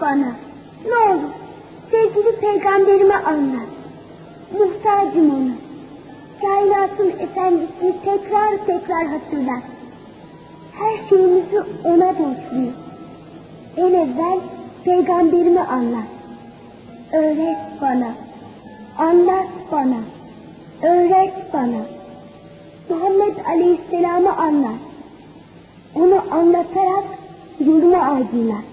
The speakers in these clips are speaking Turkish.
bana. Ne olur sevgili peygamberime anlat. Muhtacım onu. Kainatın efendisini tekrar hatırlat. Her şeyimizi ona borçluyuz. En evvel peygamberimi anlat. Öğret bana. Anlat bana. Öğret bana. Muhammed Aleyhisselam'ı anlat. Onu anlatarak yolunu aydınlat.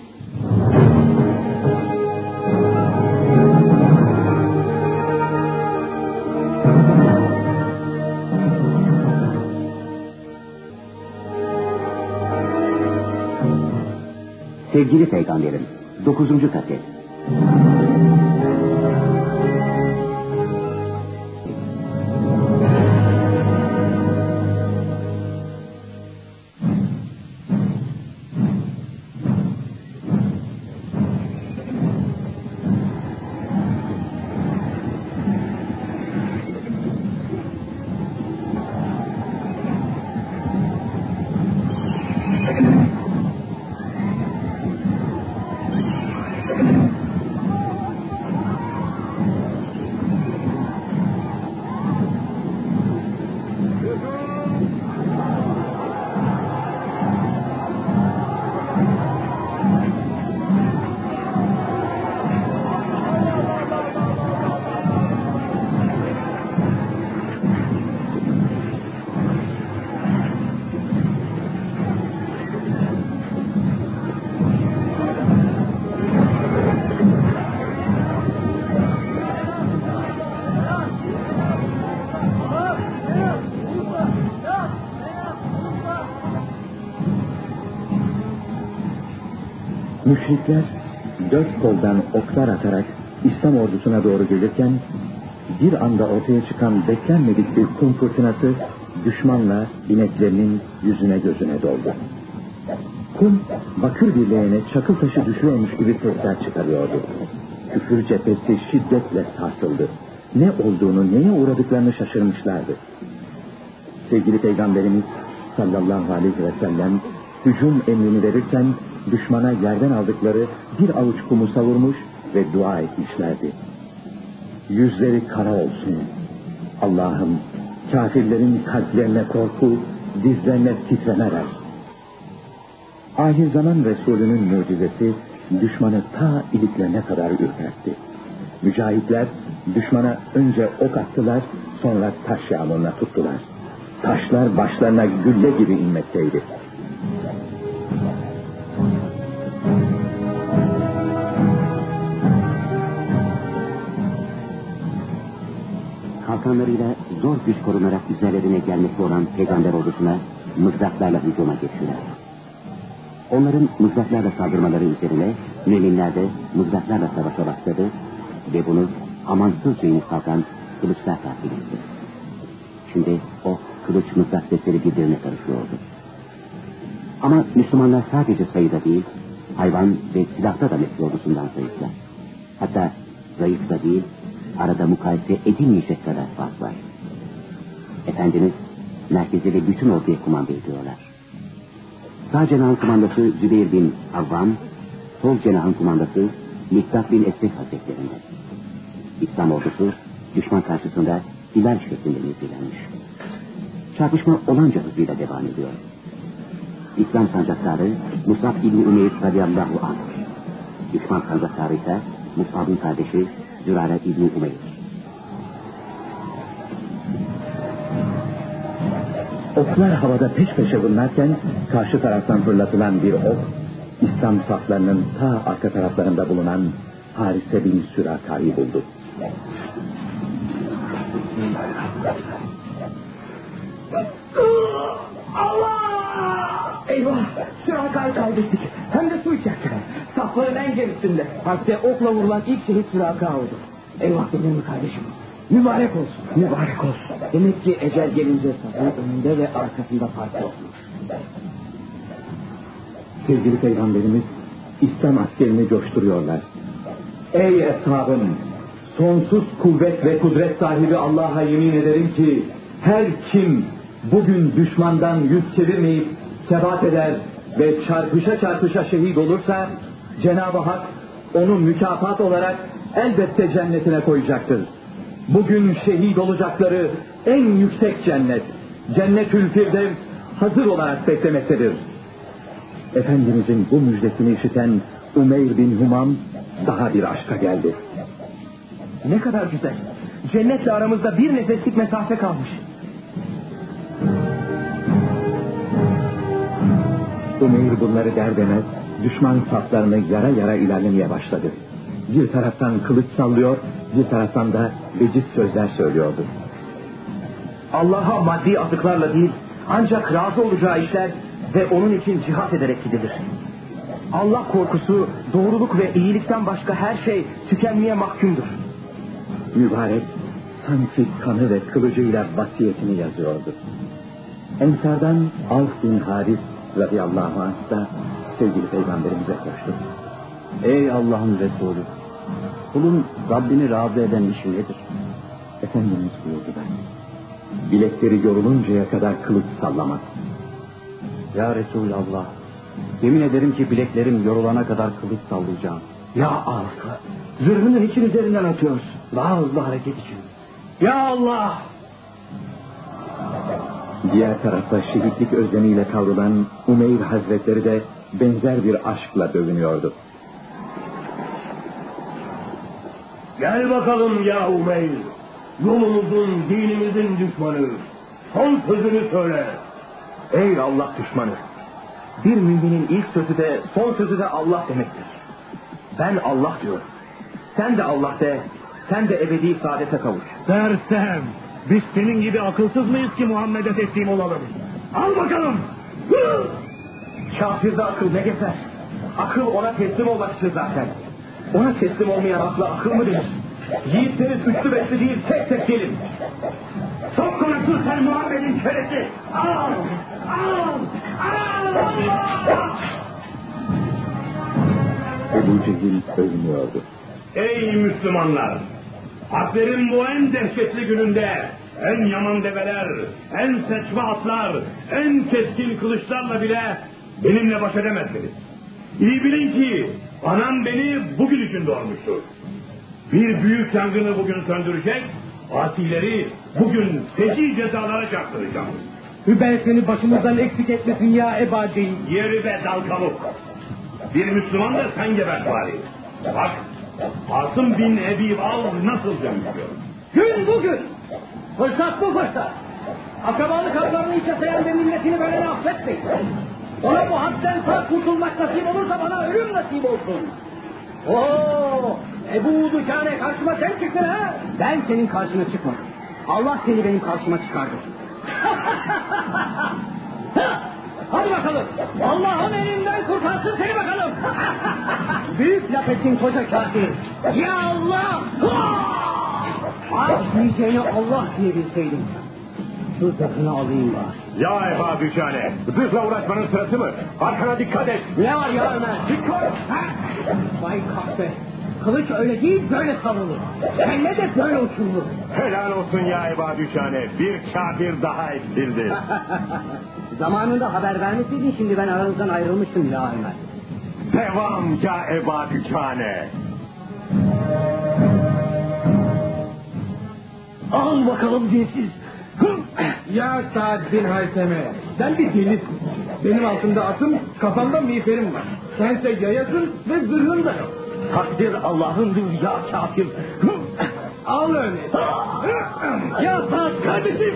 Sevgili Peygamberim 9. kaset. Müşrikler dört koldan oklar atarak İslam ordusuna doğru gelirken bir anda ortaya çıkan beklenmedik bir kum fırtınası düşmanla ineklerinin yüzüne gözüne doldu. Kum bakır bir leğene çakıl taşı düşüyormuş gibi sesler çıkarıyordu. Küfür cephesi şiddetle sarsıldı. Ne olduğunu, neye uğradıklarını şaşırmışlardı. Sevgili Peygamberimiz sallallahu aleyhi ve sellem hücum emrini verirken düşmana yerden aldıkları bir avuç kumu savurmuş ve dua etmişlerdi. Yüzleri kara olsun. Allah'ım kafirlerin kalplerine korku, dizlerine titreme ver. Ahir zaman Resulünün mucizesi düşmanı ta iliklerine kadar ürpertti. Mücahitler düşmana önce ok attılar, sonra taş yağmuruna tuttular. Taşlar başlarına gülle gibi inmekteydi. Kalkanlarıyla zor güç korunarak üzerlerine gelmekte olan peygamber ordusuna mızraklarla hücuma geçtiler. Onların mızraklarla saldırmaları üzerine müminler de mızraklarla savaşa başladı ve bunu amansızca inip kalkan kılıçlar takip etti. Şimdi o kılıç mızrak sesleri birbirine karışıyordu. Ama Müslümanlar sadece sayıda değil, hayvan ve silahta da Mekke ordusundan zayıflar. Hatta zayıf da değil, arada mukayese edilmeyecek kadar fark var. Efendimiz merkezi ve bütün orduya kumanda ediyorlar. Sağ cenahın kumandası Zübeyir bin Avvam, sol cenahın kumandası Miktat bin Esved hazretlerinde. İslam ordusu düşman karşısında hilal şeklinde mevzilenmiş. Çarpışma olanca hızıyla devam ediyor. İslam sancaktarı Musab İbni Umeyr radıyallahu anh. Düşman sancaktarı ise Musab'ın kardeşi Zürare İbni Umeyr. Oklar havada peş peşe vururken karşı taraftan fırlatılan bir ok İslam saflarının ta arka taraflarında bulunan Harise bin Süraka'yı buldu. Allah! Eyvah! Süraka'yı kaybettik. Hem de su içerken. Safların en gerisinde. Harpte okla vurulan ilk şehit Süraka oldu. Eyvah benim kardeşim. Mübarek olsun. Mübarek olsun. Demek ki ecel gelince safın önünde ve arkasında fark olmuş. Sevgili Peygamberimiz İslam askerini coşturuyorlar. Ey eshabım! Sonsuz kuvvet ve kudret sahibi Allah'a yemin ederim ki her kim bugün düşmandan yüz çevirmeyip sebat eder ve çarpışa çarpışa şehit olursa Cenab-ı Hak onu mükafat olarak elbette cennetine koyacaktır. Bugün şehit olacakları en yüksek cennet, Cennetül Firdevs hazır olarak beklemektedir. Efendimizin bu müjdesini işiten Umeyr bin Humam daha bir aşka geldi. Ne kadar güzel. Cennetle aramızda bir nefeslik mesafe kalmış. Umeyr bunları der demez düşman saflarını yara yara ilerlemeye başladı. Bir taraftan kılıç sallıyor, bir taraftan da veciz sözler söylüyordu. Allah'a maddi atıklarla değil, ancak razı olacağı işler ve onun için cihat ederek gidilir. Allah korkusu, doğruluk ve iyilikten başka her şey tükenmeye mahkumdur. Mübarek sanki kanı ve kılıcıyla vasiyetini yazıyordu. Ensardan Avf bin Haris radıyallahu anh da sevgili peygamberimize koştu. Ey Allah'ın Resulü, kulun Rabbini razı eden işi nedir? Efendimiz buyurdular. Bilekleri yoruluncaya kadar kılıç sallamak. Ya Resulallah, yemin ederim ki bileklerim yorulana kadar kılıç sallayacağım. Ya Avf, zırhının için üzerinden atıyorsun. Daha hızlı hareket için. Ya Allah! Diğer tarafta şehitlik özlemiyle kavrulan Umeyr Hazretleri de benzer bir aşkla dövünüyordu. Gel bakalım ya Umeyr. Yolumuzun, dinimizin düşmanı. Son sözünü söyle. Ey Allah düşmanı! Bir müminin ilk sözü de son sözü de Allah demektir. Ben Allah diyorum. Sen de Allah de, sen de ebedi saadete kavuş. Sersem, biz senin gibi akılsız mıyız ki Muhammed'e teslim olalım? Al bakalım! Kafirde akıl ne gezer? Akıl ona teslim olmak için zaten. Ona teslim olmayan akla akıl mı denir? Yiğitleriz üçlü beşli değil, tek tek gelin. Çok konuştun sen Muhammed'in şerefi! Al! Al! Al! Allah! Ebu Cehil övünüyordu. Ey Müslümanlar! Harplerin bu en dehşetli gününde en yaman develer, en seçme atlar, en keskin kılıçlarla bile benimle baş edemezsiniz. İyi bilin ki anam beni bugün için doğurmuştur. Bir büyük yangını bugün söndürecek, asileri bugün feci cezalara çarptıracağım. Hübey seni başımızdan eksik etmesin ya Ebu Cehil. Yeri be dal kavuk. Bir Müslüman da sen gebert bari. Bak, Asım bin Ebi Al nasıl dönüşüyor. Gün bugün. Fırsat bu fırsat. Akrabalık haklarını içe sayan ve milletini böyle affetmeyin. Ona bu hadden sağ kurtulmak nasip olursa bana ölüm nasip olsun. Oo, Ebu Dükane karşıma sen çıktın ha? Ben senin karşına çıkmadım. Allah seni benim karşıma çıkardı. Hadi bakalım. Allah'ın elinden kurtarsın seni bakalım. Büyük laf ettin koca kafir. Ya Allah! Aç diyeceğini Allah diyebilseydim. Şu zırhını alayım bari. Ya Ebu Dükane, zırhla uğraşmanın sırası mı? Arkana dikkat et. Ne var ya Ömer? Dikkat! Vay kahpe! Kılıç öyle değil, böyle savrulur. Kelle de böyle uçurulur. Helal olsun ya Ebu Dükane, bir kafir daha eksildi. Zamanında haber vermeseydin şimdi ben aranızdan ayrılmıştım ya Ömer. Devam ya Ebu Dükane. Al bakalım dinsiz. Ya Sa'd bin Hayseme, sen bir delisin. Benim altımda atım, kafamda miğferim var. Sense yayasın ve zırhın da yok. Takdir Allah'ındır ya kafir. Al öyle. Ya Sa'd kardeşim.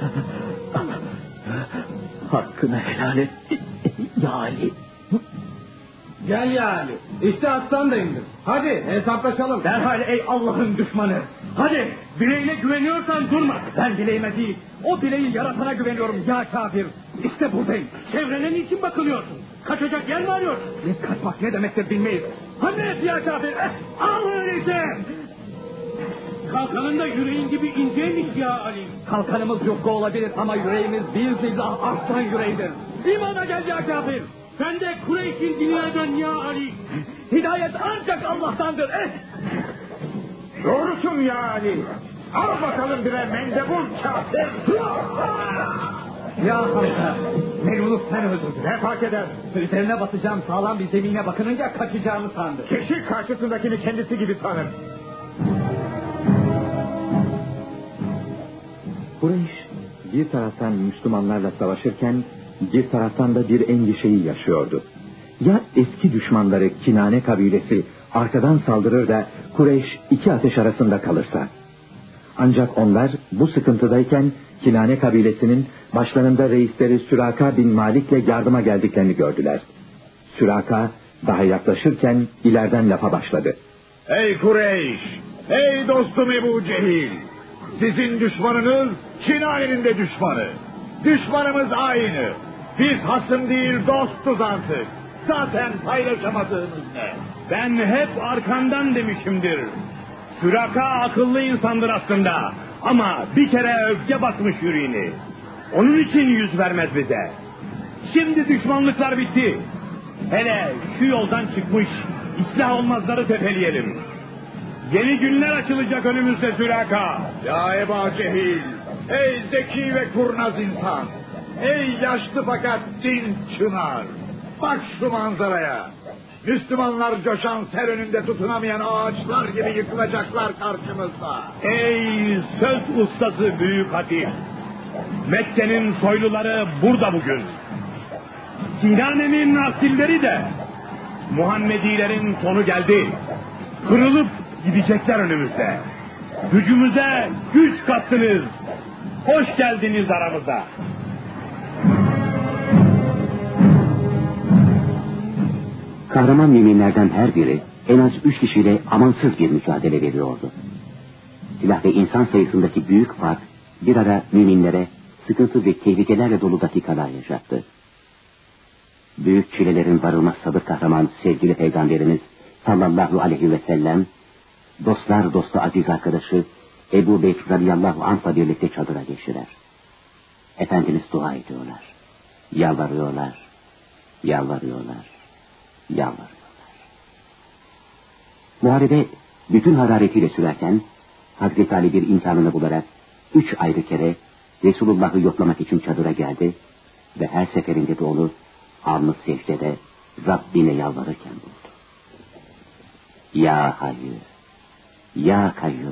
Hakkını helal et ya Ali. Gel ya Ali. İşte attan da indim. Hadi hesaplaşalım. Derhal ey Allah'ın düşmanı. Hadi bileğine güveniyorsan durma. Ben bileğime değil, o bileği yaratana güveniyorum ya kafir. İşte buradayım. Çevrene niçin bakılıyorsun? Kaçacak yer mi arıyorsun? Biz kaçmak ne demektir bilmeyiz. Hadi ya kafir. Al öyleyse. Kalkanın da yüreğin gibi inceymiş ya Ali. Kalkanımız yufka olabilir ama yüreğimiz bir zillah arslan yüreğidir. İmana gel ya kafir. Sen de Kureyş'in dünyadan ya Ali. Hidayet ancak Allah'tandır. Doğrusun ya Ali. Al bakalım birer mendebur kafir. Ya Hamza, Melun'u sen öldürdün. Ne fark eder? Üzerine basacağım sağlam bir zemine bakınınca kaçacağımı sandı. Kişi karşısındakini kendisi gibi tanır. Kureyş bir taraftan Müslümanlarla savaşırken bir taraftan da bir endişeyi yaşıyordu. Ya eski düşmanları Kinane kabilesi arkadan saldırır da Kureyş iki ateş arasında kalırsa? Ancak onlar bu sıkıntıdayken Kinane kabilesinin başlarında reisleri Süraka bin Malik'le yardıma geldiklerini gördüler. Süraka daha yaklaşırken ileriden lafa başladı. Ey Kureyş! Ey dostum Ebu Cehil! Sizin düşmanınız Kinane'nin de düşmanı. Düşmanımız aynı. Biz hasım değil dostuz artık. Zaten paylaşamadığımız ne? Ben hep arkandan demişimdir. Süraka akıllı insandır aslında. Ama bir kere öfke basmış yüreğini. Onun için yüz vermez bize. Şimdi düşmanlıklar bitti. Hele şu yoldan çıkmış İslah olmazları tepeleyelim. Yeni günler açılacak önümüzde Süraka. Ya Ebu Cehil! Ey zeki ve kurnaz insan! Ey yaşlı fakat dinç çınar! Bak şu manzaraya! Müslümanlar coşan ser önünde tutunamayan ağaçlar gibi yıkılacaklar karşımızda. Ey söz ustası büyük hatip! Mekke'nin soyluları burada bugün. Kinane'nin asilleri de. Muhammedilerin sonu geldi. Kırılıp gidecekler önümüzde. Gücümüze güç kattınız. Hoş geldiniz aramıza. Kahraman müminlerden her biri en az 3 kişiyle amansız bir mücadele veriyordu. Silah ve insan sayısındaki büyük fark bir ara müminlere sıkıntı ve tehlikelerle dolu dakikalar yaşattı. Büyük çilelerin varılmaz sabır kahraman sevgili Peygamberimiz sallallahu aleyhi ve sellem, dostlar dostu aziz arkadaşı Ebu Bekir radıyallahu anh'la birlikte çadıra geçtiler. Efendimiz dua ediyorlar, yalvarıyorlar, yalvarıyorlar, yalvarıyorlar. Muharebe bütün hararetiyle sürerken Hazreti Ali bir imkanını bularak 3 ayrı kere Resulullah'ı yoklamak için çadıra geldi ve her seferinde de onu alnı secdede Rabbine yalvarırken buldu. Ya Hayy, Ya Kayyum.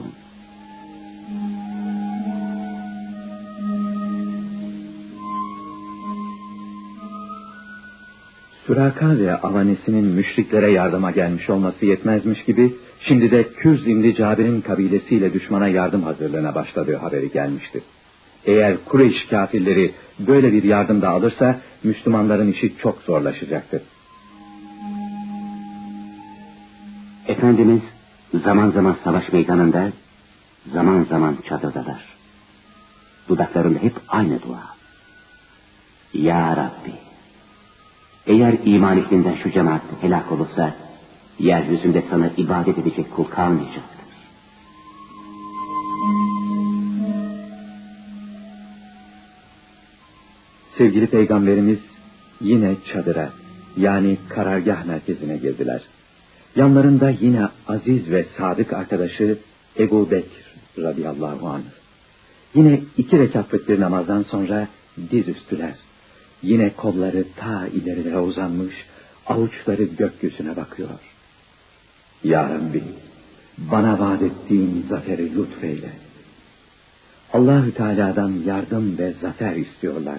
Süraka ve avanesinin müşriklere yardıma gelmiş olması yetmezmiş gibi şimdi de Kürz İbni Cabir'in kabilesiyle düşmana yardım hazırlığına başladığı haberi gelmişti. Eğer Kureyş kafirleri böyle bir yardım da alırsa Müslümanların işi çok zorlaşacaktı. Efendimiz zaman zaman savaş meydanında, zaman zaman çadırdalar. Dudaklarında hep aynı dua. Ya Rabbi, eğer iman ehlinden şu cemaat helak olursa, yeryüzünde sana ibadet edecek kul kalmayacaktır. Sevgili Peygamberimiz yine çadıra, yani karargah merkezine girdiler. Yanlarında yine aziz ve sadık arkadaşı Ebu Bekir radıyallahu anh. Yine 2 rekatlık bir namazdan sonra dizüstüler. Yine kolları ta ilerilere uzanmış, avuçları gökyüzüne bakıyor. Ya Rabbi, bana vaat ettiğin zaferi lütfeyle. Allahü Teala'dan yardım ve zafer istiyorlar.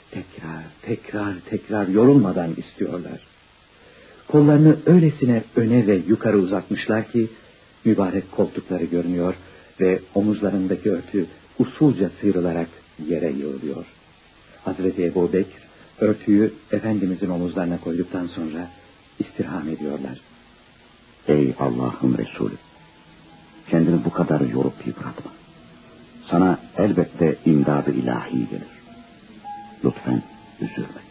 Tekrar yorulmadan istiyorlar. Kollarını öylesine öne ve yukarı uzatmışlar ki mübarek koltukları görünüyor ve omuzlarındaki örtü usulca sıyrılarak yere yığılıyor. Hazreti Ebu Bekir örtüyü Efendimizin omuzlarına koyduktan sonra istirham ediyorlar. Ey Allah'ın Resulü, kendini bu kadar yorup yıpratma. Sana elbette imdad-ı ilahi gelir. Lütfen üzülme.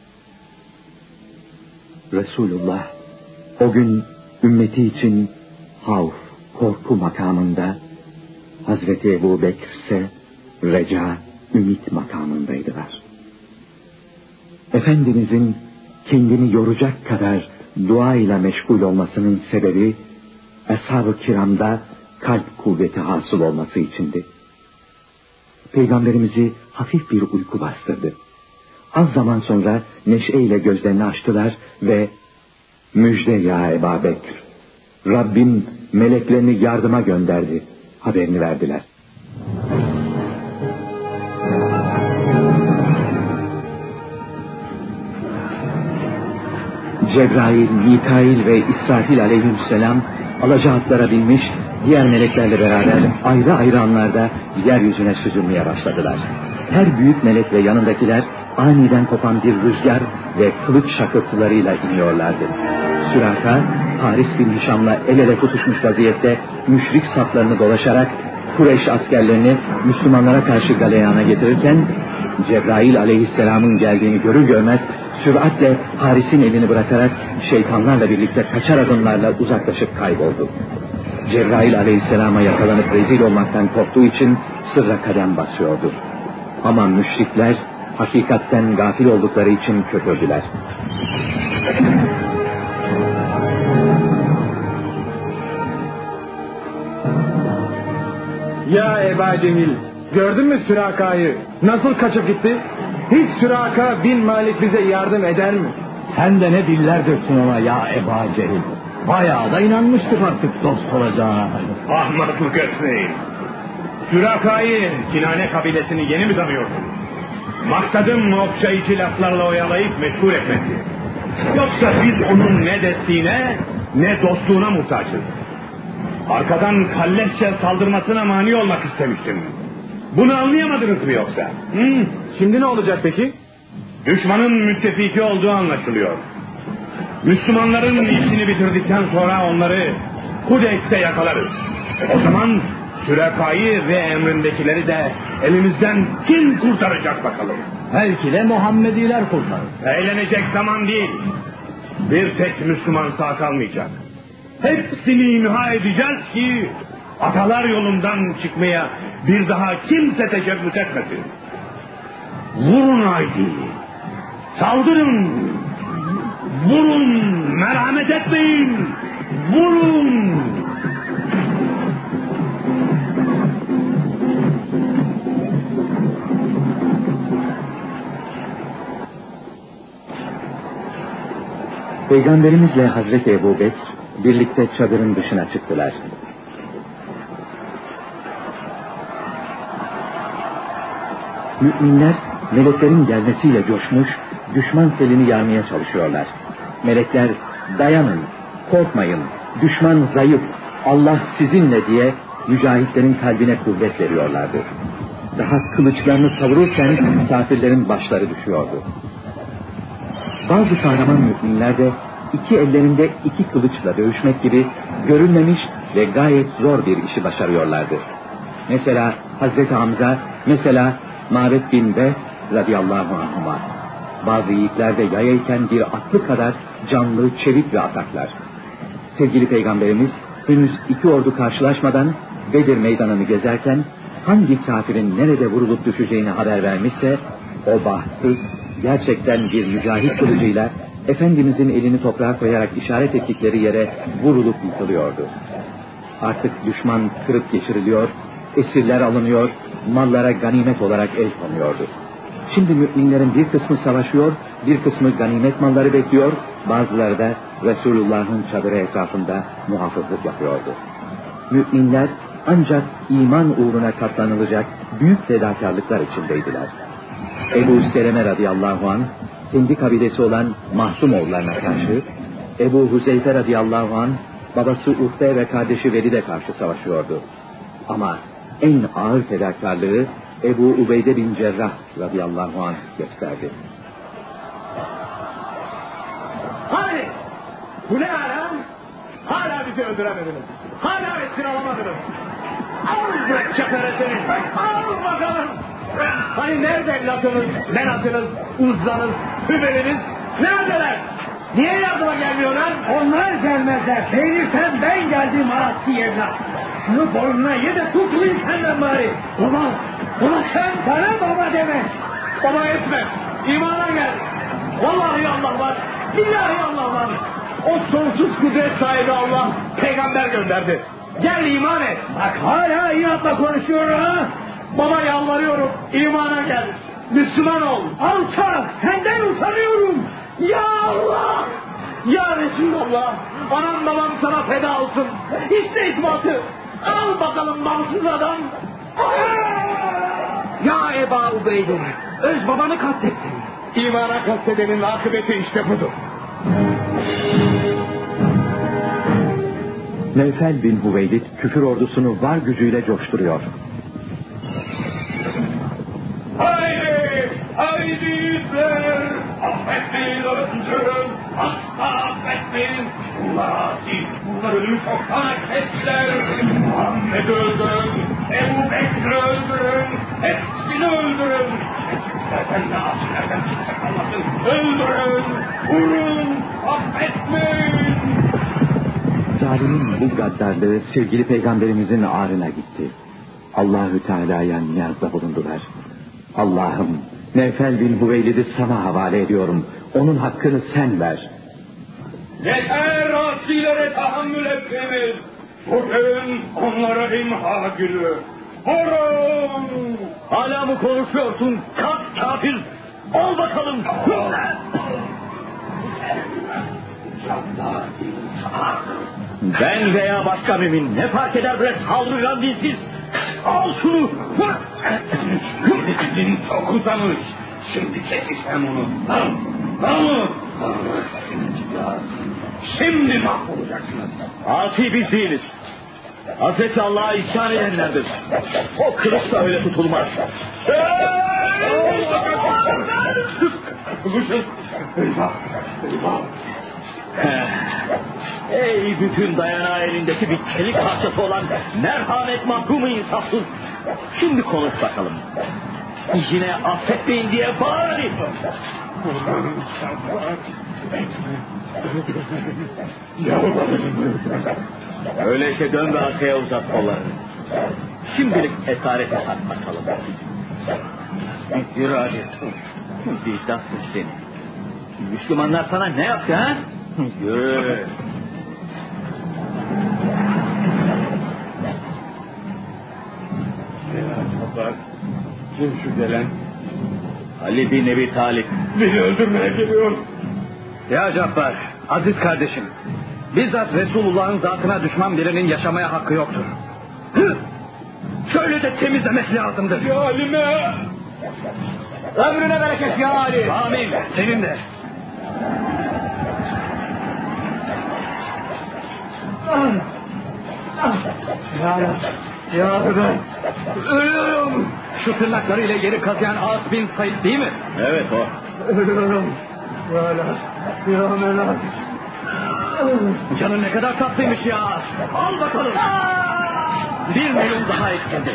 Resulullah o gün ümmeti için havf, korku makamında, Hazreti Ebu Bekir ise reca, ümit makamındaydılar. Efendimizin kendini yoracak kadar dua ile meşgul olmasının sebebi, Ashab-ı Kiram'da kalp kuvveti hasıl olması içindi. Peygamberimizi hafif bir uyku bastırdı. Az zaman sonra neşeyle gözlerini açtılar ve "Müjde ya Ebu Bekr, Rabbim meleklerini yardıma gönderdi" haberini verdiler. Cebrail, Mikail ve İsrafil aleyhisselam alaca atlara binmiş, diğer meleklerle beraber ayrı ayrı anlarda yeryüzüne süzülmeye başladılar. Her büyük melek ve yanındakiler aniden kopan bir rüzgar ve kılıç şakırtılarıyla iniyorlardı. Süraka, Haris bin Hişam'la el ele tutuşmuş vaziyette müşrik saflarını dolaşarak Kureyş askerlerini Müslümanlara karşı galeyana getirirken, Cebrail aleyhisselamın geldiğini görür görmez süratle Haris'in elini bırakarak şeytanlarla birlikte kaçar adımlarla uzaklaşıp kayboldu. Cebrail aleyhisselama yakalanıp rezil olmaktan korktuğu için sırra kadem basıyordu. Ama müşrikler hakikatten gafil oldukları için köpürdüler. Ya Ebu Cehil, gördün mü Süraka'yı? Nasıl kaçıp gitti? Hiç Süraka bin Malik bize yardım eder mi? Sen de ne diller döktün ona ya Ebu Cehil. Bayağı da inanmıştık artık dost olacağına. Ahmaklık etmeyin. Süraka'yı, Kinane kabilesini yeni mi tanıyorsun? Maksadım okşayıcı laflarla oyalayıp meşgul etmekti. Yoksa biz onun ne desteğine ne dostluğuna muhtaçız. Arkadan kalleşçe saldırmasına mani olmak istemiştim. Bunu anlayamadınız mı yoksa? Hı? Şimdi ne olacak peki? Düşmanın müttefiki olduğu anlaşılıyor. Müslümanların işini bitirdikten sonra onları Kudeys'te yakalarız. O zaman Süreka'yı ve emrindekileri de elimizden kim kurtaracak bakalım? Belki de Muhammediler kurtarır. Eğlenecek zaman değil. Bir tek Müslüman sağ kalmayacak. Hepsini imha edeceğiz ki atalar yolundan çıkmaya bir daha kimse teşebbüs etmesin. Vurun haydi. Saldırın. Vurun. Merhamet etmeyin. Vurun. Peygamberimizle Hazreti Ebu Bekr birlikte çadırın dışına çıktılar. Müminler meleklerin gelmesiyle coşmuş, düşman selini yarmaya çalışıyorlar. Melekler dayanın, korkmayın, düşman zayıf, Allah sizinle diye mücahitlerin kalbine kuvvet veriyorlardı. Daha kılıçlarını savururken kafirlerin başları düşüyordu. Bazı kahraman müminler de iki ellerinde iki kılıçla dövüşmek gibi görülmemiş ve gayet zor bir işi başarıyorlardı. Mesela Hazreti Hamza, mesela Ma'bed bin Be radıyallahu anhuma. Bazı yiğitler de yayayken bir atlı kadar canlı, çevik ve ataklar. Sevgili Peygamberimiz henüz iki ordu karşılaşmadan Bedir meydanını gezerken hangi kafirin nerede vurulup düşeceğini haber vermişse o bahtsız, gerçekten bir mücahit kılıcıyla Efendimizin elini toprağa koyarak işaret ettikleri yere vurulup yıkılıyordu. Artık düşman kırıp geçiriliyor, esirler alınıyor, mallara ganimet olarak el konuyordu. Şimdi müminlerin bir kısmı savaşıyor, bir kısmı ganimet malları bekliyor, bazıları da Resulullah'ın çadırı etrafında muhafızlık yapıyordu. Müminler ancak iman uğruna katlanılacak büyük fedakarlıklar içindeydiler. Ebu Seleme radıyallahu anh, kendi kabilesi olan Mahzumoğullarına karşı, Ebu Huzeyfe radıyallahu anh, babası Uhbe ve kardeşi Velid'e karşı savaşıyordu. Ama en ağır fedakarlığı Ebu Ubeyde bin Cerrah radıyallahu anh gösterdi. Hani? Bu ne hala? Hala bizi öldüremediniz. Hala esir alamadınız. Al bırak çakara seni. Al bakalım. Hani nerede Latınız, Menatınız, Uzzanız, Hübeliniz? Neredeler? Niye yardıma gelmiyorlar? Onlar gelmezler. Beğenirsen ben geldim asi evlat. Şunu boynuna ye de kurtulayım senden bari. Baba, baba sen. Bana baba deme. Baba etme. İmana gel. Vallahi Allah var. Billahi Allah var. O sonsuz kudret sahibi Allah peygamber gönderdi. Gel iman et. Bak hala inatla konuşuyor ha. Baba yalvarıyorum. İmana gel. Müslüman ol. Alçak, senden utanıyorum. Ya Allah! Ya Resulallah! Anam babam sana feda olsun. İşte ispatı. Al bakalım balsız adam. Ya Eba Ubeyde, öz babanı katlettin. İmana kastedenin akıbeti işte budur. Nevfel bin Hüveylid küfür ordusunu var gücüyle coşturuyor. Haydi! Haydi yüzler! Affetmeyin öldürün! Asla affetmeyin! Bunlar asi! Bunlar ölümü çoktan ettiler! Muhammed'i öldürün! Ebu Bekir'i öldürün! Hepsini öldürün! Hepsilerden de asilerden kimse kalmasın! Öldürün! Vurun! Affetmeyin! Zalimin bu gaddarlığı sevgili peygamberimizin ağrına gitti. Allahü Teala'ya niyazda bulundular. Allah'ım, Nevfel bin Hüveylid'i sana havale ediyorum. Onun hakkını sen ver. Yeter asilere tahammül etmemiz. Bugün onlara imha günü. Vurun! Hala mı konuşuyorsun? Kalk kafir! Al bakalım! Ben veya başka mümin ne fark eder bre saldırgan dilsiz? Al şunu! Dilin çok uzamış. Şimdi keseceğim onu. Al! Şimdi mahvolacaksınız. Asi biz değiliz. Hazreti Allah'a isyan edenlerdir. O kılıç da öyle tutulmaz. Eyvah! Ey bütün dayanağı elindeki bir çelik parçası olan merhamet mahkumu insafsız. Şimdi konuş bakalım. Yine affetmeyin diye bağır hadi. Öyleyse dön ve arkaya uzat kollarını. Şimdilik esarete sat bakalım. Yürü hadi. Vicdansız seni. Müslümanlar sana ne yaptı ha? Yürü. Kim şu gelen? Ali bin Ebi Talip. Beni öldürmeye geliyor. Ya Cabbar, aziz kardeşim. Bizzat Resulullah'ın zatına düşman birinin yaşamaya hakkı yoktur. Şöyle de temizlemek lazımdı. Ya Halime! Ömrüne bereket ya Ali. Amin. Senin de. Ya ben ölüyorum. Şu tırnaklarıyla yeri kazıyan As bin Said değil mi? Evet o. Ölüyorum. Ya Melat. Canın ne kadar tatlıymış ya. Al bakalım. Bir melun daha eksildi.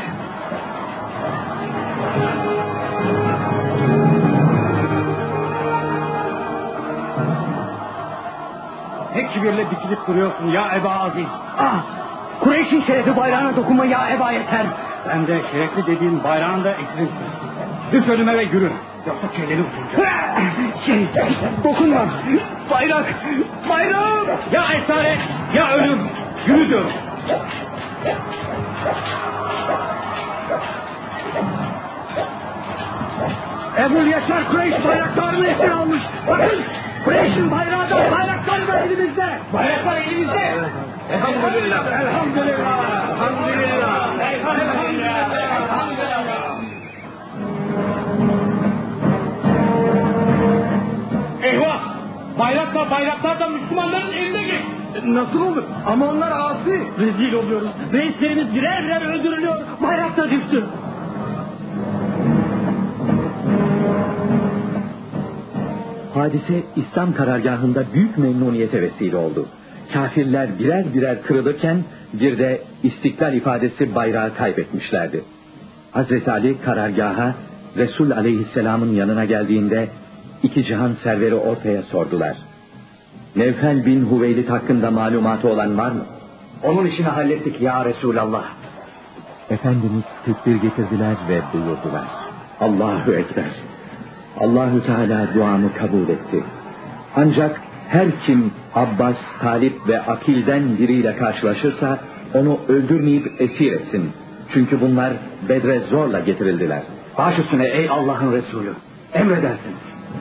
Ne kibirle dikilip duruyorsun ya Eba Aziz. Kureyş'in şerefi bayrağına dokunma ya Eba yeter. Ben de şerefli dediğin bayrağında eksilin. Düş önüme ve yürü. Yoksa kelleni uçuracağım. Dokunma. Bayrak. Bayrağım. Ya esaret ya ölüm. Yürü diyorum. Ebu Yaşar Kureyş bayraklarını esir almış. Bakın Kureyş'in bayrağı da bayrakları da elimizde. Bayraklar elimizde. Elhamdülillah. Elhamdülillah. Elhamdülillah. Elhamdülillah. Elhamdülillah. Eyvah! Bayraklar da Müslümanların elinde geçti. Nasıl olur? Ama onlar asi. Rezil oluyoruz. Reislerimiz birer birer öldürülüyor. Bayrak da düştü. Hadise İslam karargahında büyük memnuniyete vesile oldu. Kafirler birer birer kırılırken bir de istiklal ifadesi bayrağı kaybetmişlerdi. Hazreti Ali karargaha Resul Aleyhisselam'ın yanına geldiğinde iki cihan serveri ortaya sordular. Nevfel bin Hüveylid hakkında malumatı olan var mı? Onun işini hallettik ya Resulallah. Efendimiz tekbir getirdiler ve buyurdular. Allahu Ekber. Allahü Teala duamı kabul etti. Ancak her kim Abbas, Talip ve Akil'den biriyle karşılaşırsa onu öldürmeyip esir etsin. Çünkü bunlar Bedre zorla getirildiler. Baş üstüne ey Allah'ın Resulü. Emredersiniz.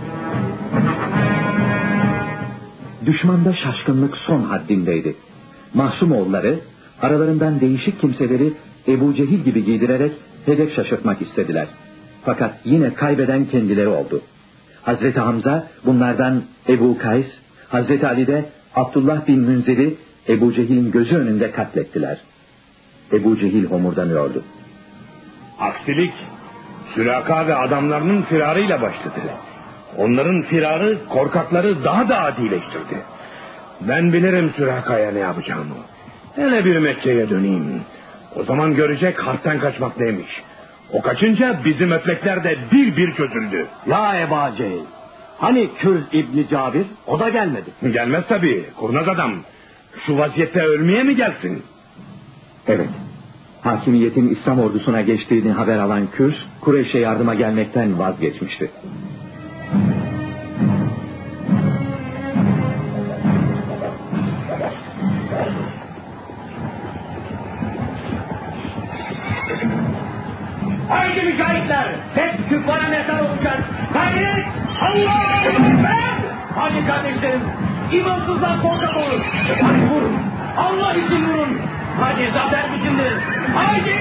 Düşmanda şaşkınlık son haddindeydi. Mahsumoğulları aralarından değişik kimseleri Ebu Cehil gibi giydirerek hedef şaşırtmak istediler. Fakat yine kaybeden kendileri oldu. Hazreti Hamza bunlardan Ebu Kays, Hazreti Ali de Abdullah bin Münzir'i Ebu Cehil'in gözü önünde katlettiler. Ebu Cehil homurdanıyordu. Aksilik Süraka ve adamlarının firarıyla başladı. Onların firarı korkakları daha da adileştirdi. Ben bilirim Süraka'ya ne yapacağımı. Hele bir Mekke'ye döneyim. O zaman görecek harpten kaçmak neymiş. O kaçınca bizim ötlekler de bir çözüldü. Ya Eba Cehil, hani Kürz İbni Cabir, o da gelmedi. Gelmez tabii, kurnaz adam. Şu vaziyette ölmeye mi gelsin? Evet, hakimiyetin İslam ordusuna geçtiğini haber alan Kürz, Kureyş'e yardıma gelmekten vazgeçmişti. Haydi mücahitler, hep küffara mezar olacağız. Gayret! Allah'a emanet! Hadi kardeşlerim, imansızlar korkak olur. Hadi vurun, Allah için vurun. Hadi zafer bizimdir. Haydi!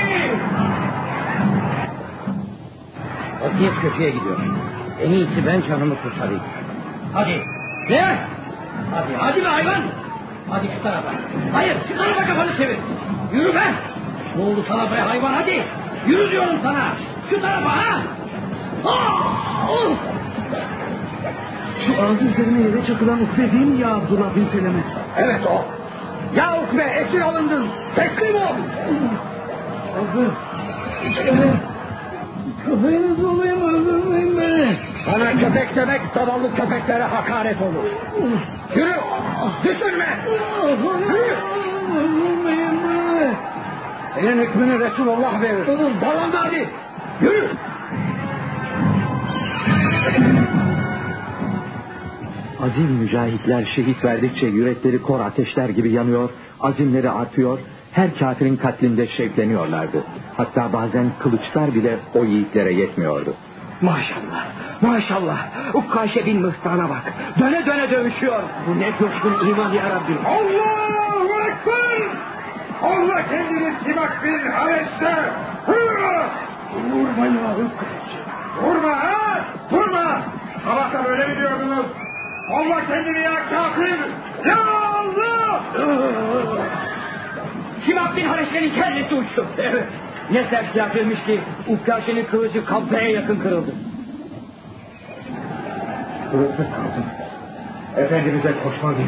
O diyet köşeye gidiyor. En iyisi ben canımı kurtarayım. Hadi, ne? Hadi be hayvan! Hadi şu tarafa. Hayır, şu tarafa kafanı çevir. Yürü be! Ne oldu sana be hayvan, hadi! Yürü diyorum sana! Şu tarafa ha! Şu ağzı üzerine yere çakılan Ukbe değil mi ya Abdullah bin Selem'e? Evet o! Ya Ukbe, esir alındın! Teslim ol! Ağzı! Evet! Kafayınız olayım, öldürmeyin beni! Sana köpek demek zavallı köpeklere hakaret olur. Yürü! Düş önüme! Yürü! Öldürmeyin beni! Senin hükmünü Resulullah verir. Dallandı hadi! Yürü! Azim mücahitler şehit verdikçe yürekleri kor ateşler gibi yanıyor, azimleri artıyor, her kafirin katlinde şevkleniyorlardı. Hatta bazen kılıçlar bile o yiğitlere yetmiyordu. Maşallah, maşallah. Ukkaşe bin Mıhtan'a bak. Döne döne dövüşüyor. Bu ne coşkun iman ya Rabbi. Allahu Ekber! Allah kendini Simak bin Hareç'te! Vurma ya Ukkaşe! Vurma ha! Vurma! Sabahta böyle mi diyordunuz? Allah kendini ya kafir! Ya Allah! Simak bin Hareç'lerin kellesi uçtu. Evet. Ne sert silah vermiş ki Ukkaşe'nin kılıcı kabzaya yakın kırıldı. Kılıçsız kaldım. Efendimiz'e koşmalıyım.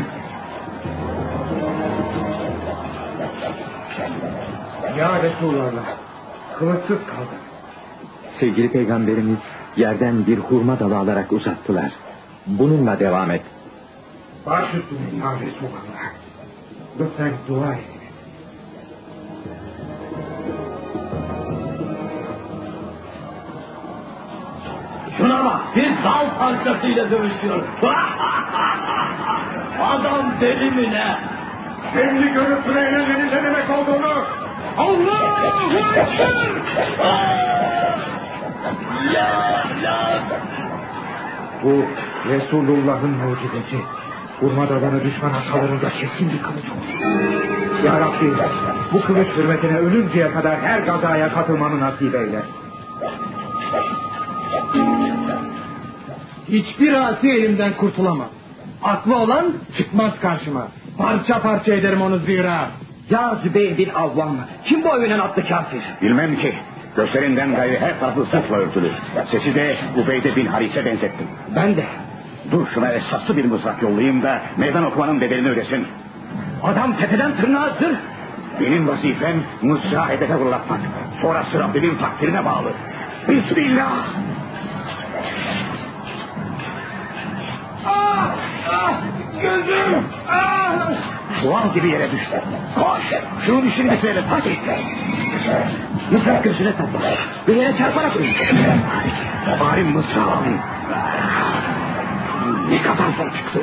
Ya Resulallah, kılıçsız kaldım. Sevgili Peygamberimiz yerden bir hurma dalı alarak uzattılar. Bununla devam et. Baş üstüne ya Resulallah. Lütfen dua edin. Şuna bak, bir dal parçasıyla dövüşüyor. Adam deli mi ne? Şimdi görüp eğlenmenin ne demek olduğunu. Allahu Ekber! Ya! Bu Resulullah'ın mucizesi. Hurma dalanı düşman hastalarında kesin bir kılıç olur. Ya Rabbi, bu kılıç hürmetine ölünceye kadar her gazaya katılmamı nasip eyle. Hiçbir asi elimden kurtulamaz. Aklı olan çıkmaz karşıma. Parça parça ederim onu zira. Ya Zübeyir bin Avvam, kim bu oyunun attı kafir? Bilmem ki. Gözlerinden gayrı her tarafı zırhla örtülü. Sesi de Ubeyde bin Haris'e benzettim. Ben de. Dur şuna esaslı bir mızrak yollayayım da meydan okumanın bedelini ödesin. Adam tepeden tırnağa zırh. Benim vazifem mızrağı hedefe vurlatmak. Sonrası Rabbimin takdirine bağlı. Bismillah. Gözüm! Duvar gibi yere düştü. Koş! Şunun işini bitirelim. Hadi! Mızrak gözüne takma. Bir yere çarparak koyun. Bari mızrağım. Ne kadar zor çıktı.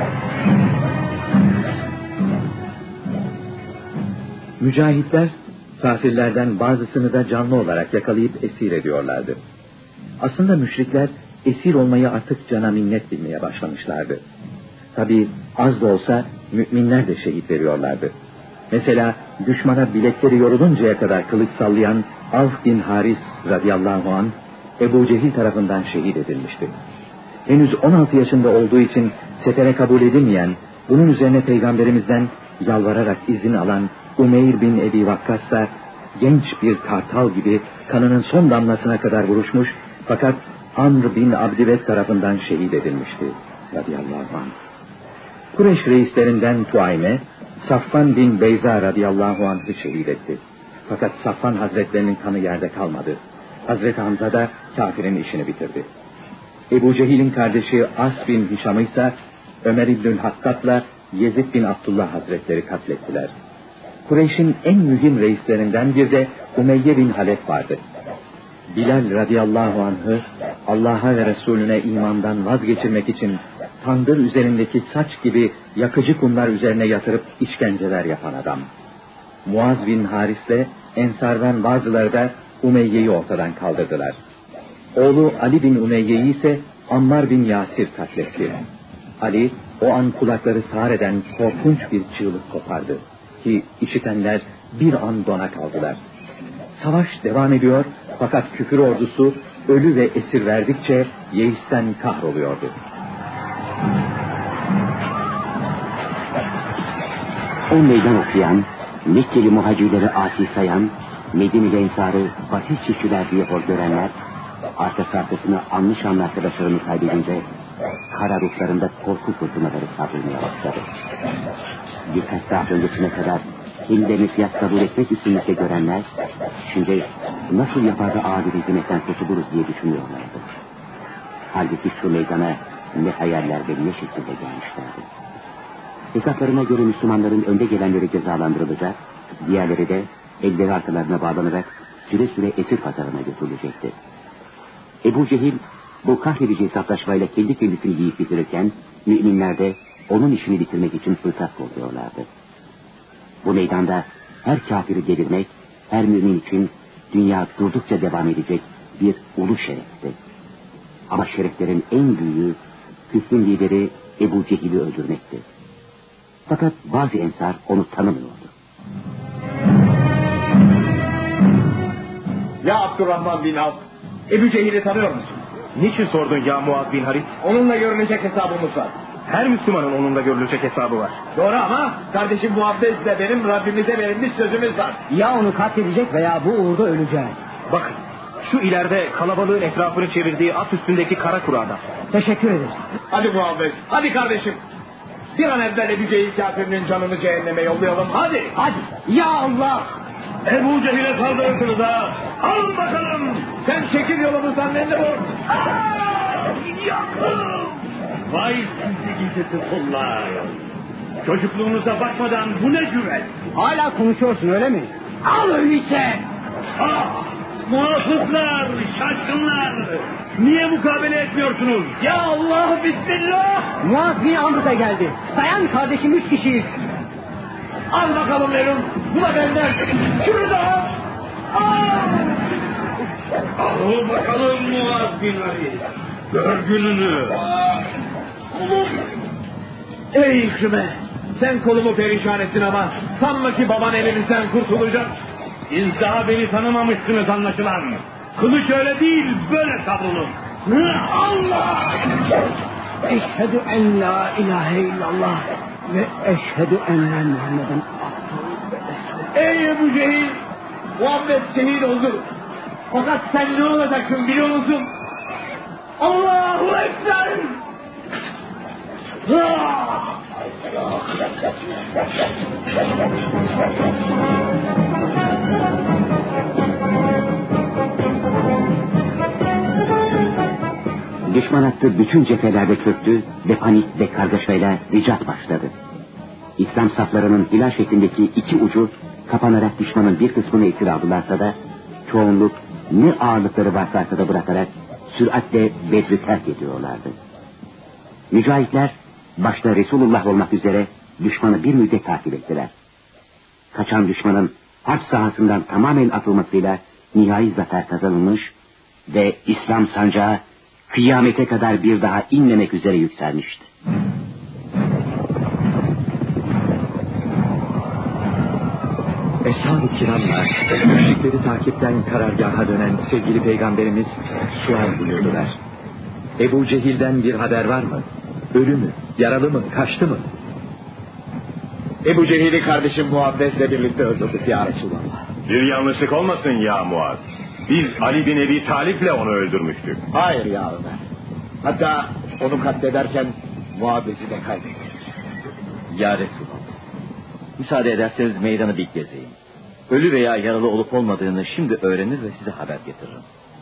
Mücahitler kafirlerden bazısını da canlı olarak yakalayıp esir ediyorlardı. Aslında müşrikler esir olmayı artık cana minnet bilmeye başlamışlardı. Tabi az da olsa müminler de şehit veriyorlardı. Mesela düşmana bilekleri yoruluncaya kadar kılıç sallayan Avf bin Haris radıyallahu anh Ebu Cehil tarafından şehit edilmişti. Henüz 16 yaşında olduğu için sefere kabul edilmeyen, bunun üzerine peygamberimizden yalvararak izin alan Umeyr bin Ebi Vakkas da genç bir kartal gibi kanının son damlasına kadar vuruşmuş, fakat Amr bin Abdived tarafından şehit edilmişti radıyallahu anh. Kureyş reislerinden Tuayme, Safvan bin Beyza radıyallahu anh'ı şehit etti. Fakat Safvan hazretlerinin kanı yerde kalmadı. Hazreti Hamza da kafirin işini bitirdi. Ebu Cehil'in kardeşi As bin Hişam'ı ise Ömer İbnül Hakkat'la Yezid bin Abdullah hazretleri katlettiler. Kureyş'in en mühim reislerinden bir de Umeyye bin Halef vardı. Bilal radıyallahu anh'ı Allah'a ve Resulüne imandan vazgeçirmek için tandır üzerindeki saç gibi yakıcı kumlar üzerine yatırıp işkenceler yapan adam. Muaz bin Haris'le Ensar'dan bazıları da Umeyye'yi ortadan kaldırdılar. Oğlu Ali bin Umeyye'yi ise Ammar bin Yasir katletti. Ali o an kulakları sağır eden korkunç bir çığlık kopardı ki işitenler bir an dona kaldılar. Savaş devam ediyor, fakat küfür ordusu ölü ve esir verdikçe yeisten kahroluyordu. O meydan okuyan, Mekkeli muhacirleri asi sayan, Medine'li ensarı basit çiftçiler diye hor görenler, arkası arkasına anlı arkadaşlarını kaybedince kara ruhlarında korku fırtınaları savrulmaya başladı. Birkaç saat öncesine kadar kendilerini fiyat kabul etmek üstünlükle görenler, şimdi nasıl yapar da ağır bir hizmetten kurtuluruz diye düşünüyorlardı. Halbuki şu meydana ne hayaller ve ne şekilde gelmişlerdi. Hesaplarına göre Müslümanların önde gelenleri cezalandırılacak, diğerleri de elleri arkalarına bağlanarak süre süre esir pazarına götürülecekti. Ebu Cehil bu kahredici hesaplaşmayla kendi kendisini yiyip bitirirken, müminler de onun işini bitirmek için fırsat kolluyorlardı. Bu meydanda her kafiri devirmek, her mümin için dünya durdukça devam edecek bir ulu şerefti. Ama şereflerin en büyüğü, küfrün lideri Ebu Cehil'i öldürmekti. Fakat bazı ensar onu tanımıyordu. Ya Abdurrahman bin Avf, Ebu Cehil'i tanıyor musun? Niçin sordun ya Muaz bin Haris? Onunla görülecek hesabımız var. Her Müslümanın onunla görülecek hesabı var. Doğru ama kardeşim Muhabbez'le benim Rabbimize verilmiş sözümüz var. Ya onu katledecek veya bu uğurda öleceğiz. Bakın, şu ileride kalabalığın etrafını çevirdiği at üstündeki kara kuru adam. Teşekkür ederiz. Hadi Muhabbez, hadi kardeşim. Bir an evvel Ebu Cehil kafirinin canını cehenneme yollayalım, hadi. Hadi. Ya Allah! Ebu Cehil'e saldırırsınız ha. Alın bakalım. Sen çekil yolumuzdan Mendebur. Yakın. Vay sizi gizli kullar. Çocukluğunuza bakmadan bu ne cüret? Hala konuşuyorsun öyle mi? Al öyleyse! Muhafızlar, şaşkınlar. Niye mukabele etmiyorsunuz? Ya Allah, bismillah. Muaz bin Amr da geldi. Dayan kardeşim, 3 kişiyiz. Al bakalım Merun. Bu da benden. Şunu da al. Al bakalım Muaz bin Ali. Gör gününü. Ey İkrime, sen kolumu perişan ettin ama sanma ki baban elimizden kurtulacak. Siz daha beni tanımamışsınız anlaşılan. Kılıç öyle değil, böyle savrulun. Allah! Eşhedü en la ilahe illallah ve eşhedü enne Muhammeden Ey Ebu Cehil, Muhammed şehit oldu. Fakat sen ne olacaksın biliyor musun? Allahu Ekber! Düşman hattı bütün cephelerde çöktü ve panik ve kargaşayla ricat başladı. İslam saflarının hilal şeklindeki iki ucu kapanarak düşmanın bir kısmını esir aldılarsa da çoğunluk ne ağırlıkları varsa arkada bırakarak süratle Bedri terk ediyorlardı. Mücahitler başta Resulullah olmak üzere düşmanı bir müddet takip ettiler. Kaçan düşmanın harp sahasından tamamen atılmasıyla nihai zafer kazanılmış ve İslam sancağı kıyamete kadar bir daha inmemek üzere yükselmişti. Eshab-ı kiramla müşrikleri takipten karargaha dönen sevgili peygamberimiz sual buyurdular. Ebu Cehil'den bir haber var mı? Ölü mü? Yaralı mı? Kaçtı mı? Ebu Cehil'i kardeşim Muabbez'le birlikte öldürdük ya Resulallah. Bir yanlışlık olmasın ya Muaz. Biz Ali bin Ebi Talip'le onu öldürmüştük. Hayır ya Ömer. Hatta onu katlederken Muabbez'i de kaybettik. Ya Resulallah. Müsaade ederseniz meydanı bir gezeyim. Ölü veya yaralı olup olmadığını şimdi öğrenir ve size haber getiririm.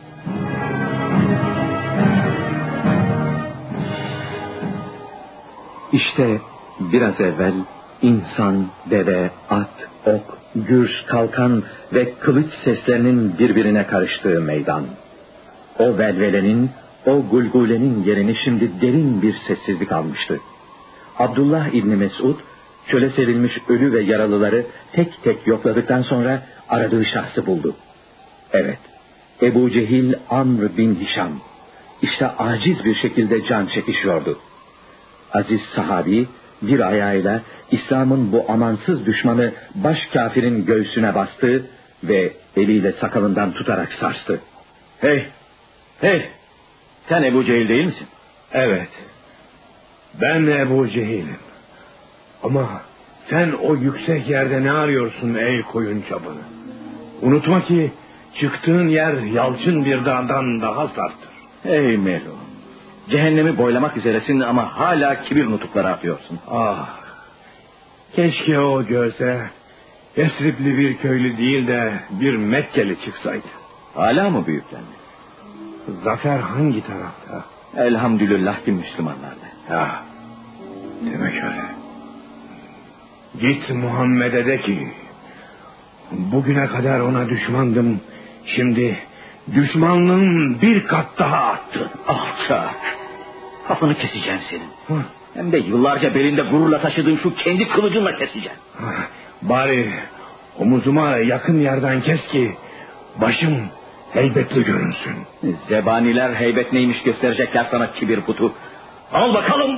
İşte biraz evvel insan, deve, at, ok, gürs, kalkan ve kılıç seslerinin birbirine karıştığı meydan. O velvelenin, o gulgulenin yerini şimdi derin bir sessizlik almıştı. Abdullah İbni Mesud, çöle serilmiş ölü ve yaralıları tek tek yokladıktan sonra aradığı şahsı buldu. Evet, Ebu Cehil Amr bin Hişam. İşte aciz bir şekilde can çekişiyordu. Aziz sahabi bir ayağıyla İslam'ın bu amansız düşmanı baş kafirin göğsüne bastı ve eliyle sakalından tutarak sarstı. Hey! Sen Ebu Cehil değil misin? Evet. Ben Ebu Cehil'im. Ama sen o yüksek yerde ne arıyorsun ey koyun çapını? Unutma ki çıktığın yer yalçın bir dağdan daha sarttır. Ey Melo! Cehennemi boylamak üzeresin ama hala kibir nutukları atıyorsun. Ah! Keşke o göğse Yesribli bir köylü değil de bir Mekkeli çıksaydı. Hala mı büyüklendi? Zafer hangi tarafta? Elhamdülillah ki Müslümanlarda. Ha, demek öyle. Git Muhammed'e de ki bugüne kadar ona düşmandım, şimdi düşmanlığım bir kat daha arttı. Alçak! Kafanı keseceğim senin. Hem de yıllarca belinde gururla taşıdığın şu kendi kılıcınla keseceğim. Bari omuzuma yakın yerden kes ki başım heybetli görünsün. Zebaniler heybet neymiş gösterecekler sana kibir putu. Al bakalım.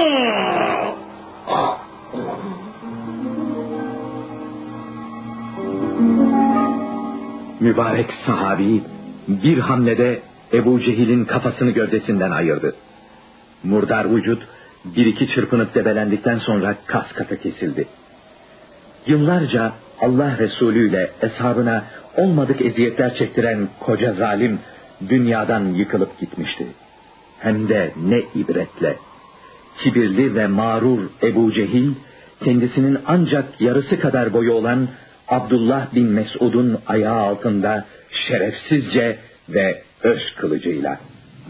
Mübarek sahabi bir hamlede Ebu Cehil'in kafasını gövdesinden ayırdı. Murdar vücut bir iki çırpınıp debelendikten sonra kas katı kesildi. Yıllarca Allah Resulü ile eshabına olmadık eziyetler çektiren koca zalim dünyadan yıkılıp gitmişti. Hem de ne ibretle. Kibirli ve mağrur Ebu Cehil kendisinin ancak yarısı kadar boyu olan Abdullah bin Mesud'un ayağı altında şerefsizce ve öz kılıcıyla.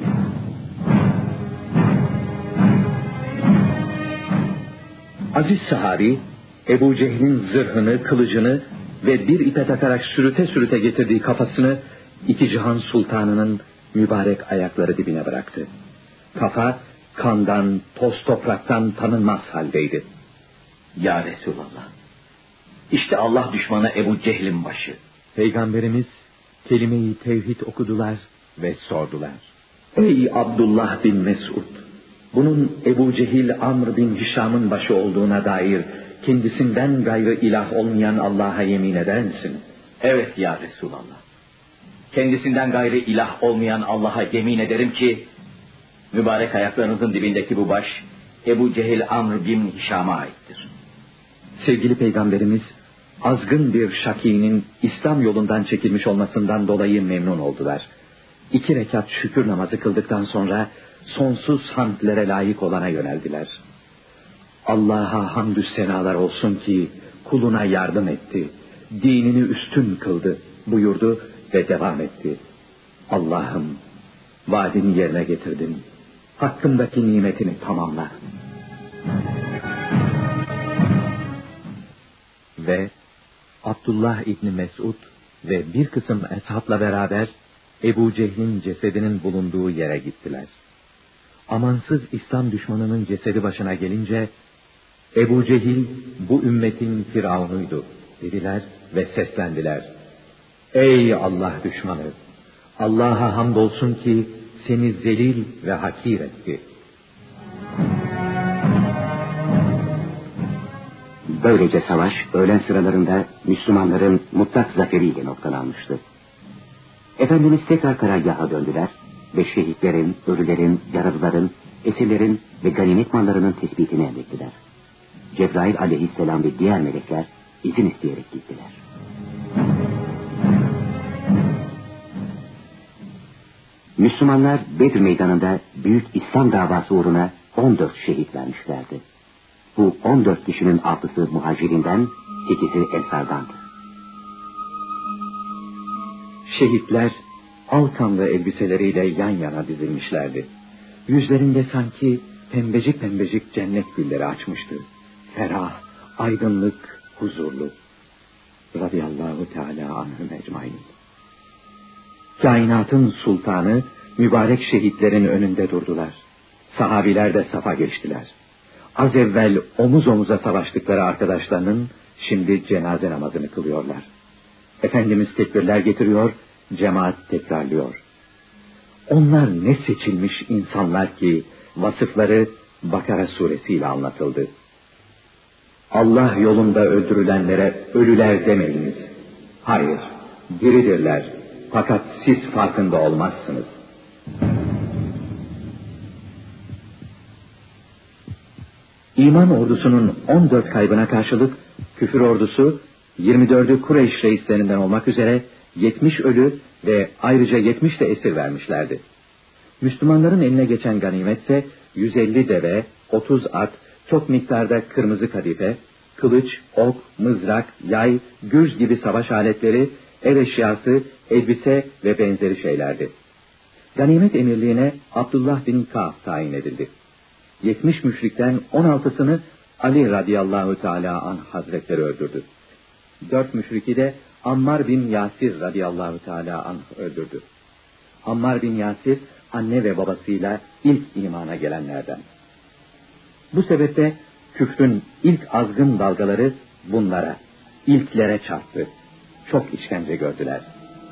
Aziz sahabi Ebu Cehil'in zırhını, kılıcını ve bir ipe takarak sürüte sürüte getirdiği kafasını iki cihan sultanının mübarek ayakları dibine bıraktı. Kafa kandan, toz topraktan tanınmaz haldeydi. Ya Resulallah! İşte Allah düşmanı Ebu Cehil'in başı. Peygamberimiz kelime-i tevhid okudular ve sordular. Ey Abdullah bin Mesud! Bunun Ebu Cehil Amr bin Hişam'ın başı olduğuna dair kendisinden gayrı ilah olmayan Allah'a yemin eder misin? Evet ya Resulallah. Kendisinden gayrı ilah olmayan Allah'a yemin ederim ki mübarek ayaklarınızın dibindeki bu baş Ebu Cehil Amr bin Hişam'a aittir. Sevgili Peygamberimiz azgın bir şakinin İslam yolundan çekilmiş olmasından dolayı memnun oldular. 2 rekat şükür namazı kıldıktan sonra sonsuz hamdlere layık olana yöneldiler. Allah'a hamdü senalar olsun ki kuluna yardım etti, dinini üstün kıldı buyurdu ve devam etti. Allah'ım vaadini yerine getirdin, hakkımdaki nimetini tamamla. Ve Abdullah İbni Mesud ve bir kısım eshabla beraber Ebu Cehil'in cesedinin bulunduğu yere gittiler. Amansız İslam düşmanının cesedi başına gelince Ebu Cehil bu ümmetin firavunuydu dediler ve seslendiler. Ey Allah düşmanı! Allah'a hamdolsun ki seni zelil ve hakir etti. Böylece savaş öğlen sıralarında Müslümanların mutlak zaferiyle noktalanmıştı. Efendimiz tekrar karargaha döndüler ve şehitlerin, ölülerin, yaralıların, esirlerin ve ganimet mallarının tespitini emrettiler. Cebrail aleyhisselam ve diğer melekler izin isteyerek gittiler. Müslümanlar Bedir meydanında büyük İslam davası uğruna 14 şehit vermişlerdi. Bu 14 kişinin 6'sı muhacirinden, 8'i ensardandı. Şehitler alkanlı elbiseleriyle yan yana dizilmişlerdi. Yüzlerinde sanki pembecik pembecik cennet gülleri açmıştı. Ferah, aydınlık, huzurlu. Radıyallahu Teala anhum ecmaîn. Kainatın sultanı mübarek şehitlerin önünde durdular. Sahabiler de safa geçtiler. Az evvel omuz omuza savaştıkları arkadaşlarının şimdi cenaze namazını kılıyorlar. Efendimiz tekbirler getiriyor, cemaat tekrarlıyor. Onlar ne seçilmiş insanlar ki vasıfları Bakara suresiyle anlatıldı. Allah yolunda öldürülenlere ölüler demeyiniz. Hayır, diridirler. Fakat siz farkında olmazsınız. İman ordusunun 14 kaybına karşılık küfür ordusu 24'ü Kureyş reislerinden olmak üzere 70 ölü ve ayrıca 70 de esir vermişlerdi. Müslümanların eline geçen ganimetse 150 deve, 30 at, çok miktarda kırmızı kadife, kılıç, ok, mızrak, yay, gürz gibi savaş aletleri, ev eşyası, elbise ve benzeri şeylerdi. Ganimet emirliğine Abdullah bin Ka'b tayin edildi. 70 müşrikten 16'sını Ali radıyallahu teala anh hazretleri öldürdü. 4 müşriki de Ammar bin Yasir radıyallahu teala anh öldürdü. Ammar bin Yasir anne ve babasıyla ilk imana gelenlerden. Bu sebeple küfrün ilk azgın dalgaları bunlara, ilklere çarptı. Çok işkence gördüler.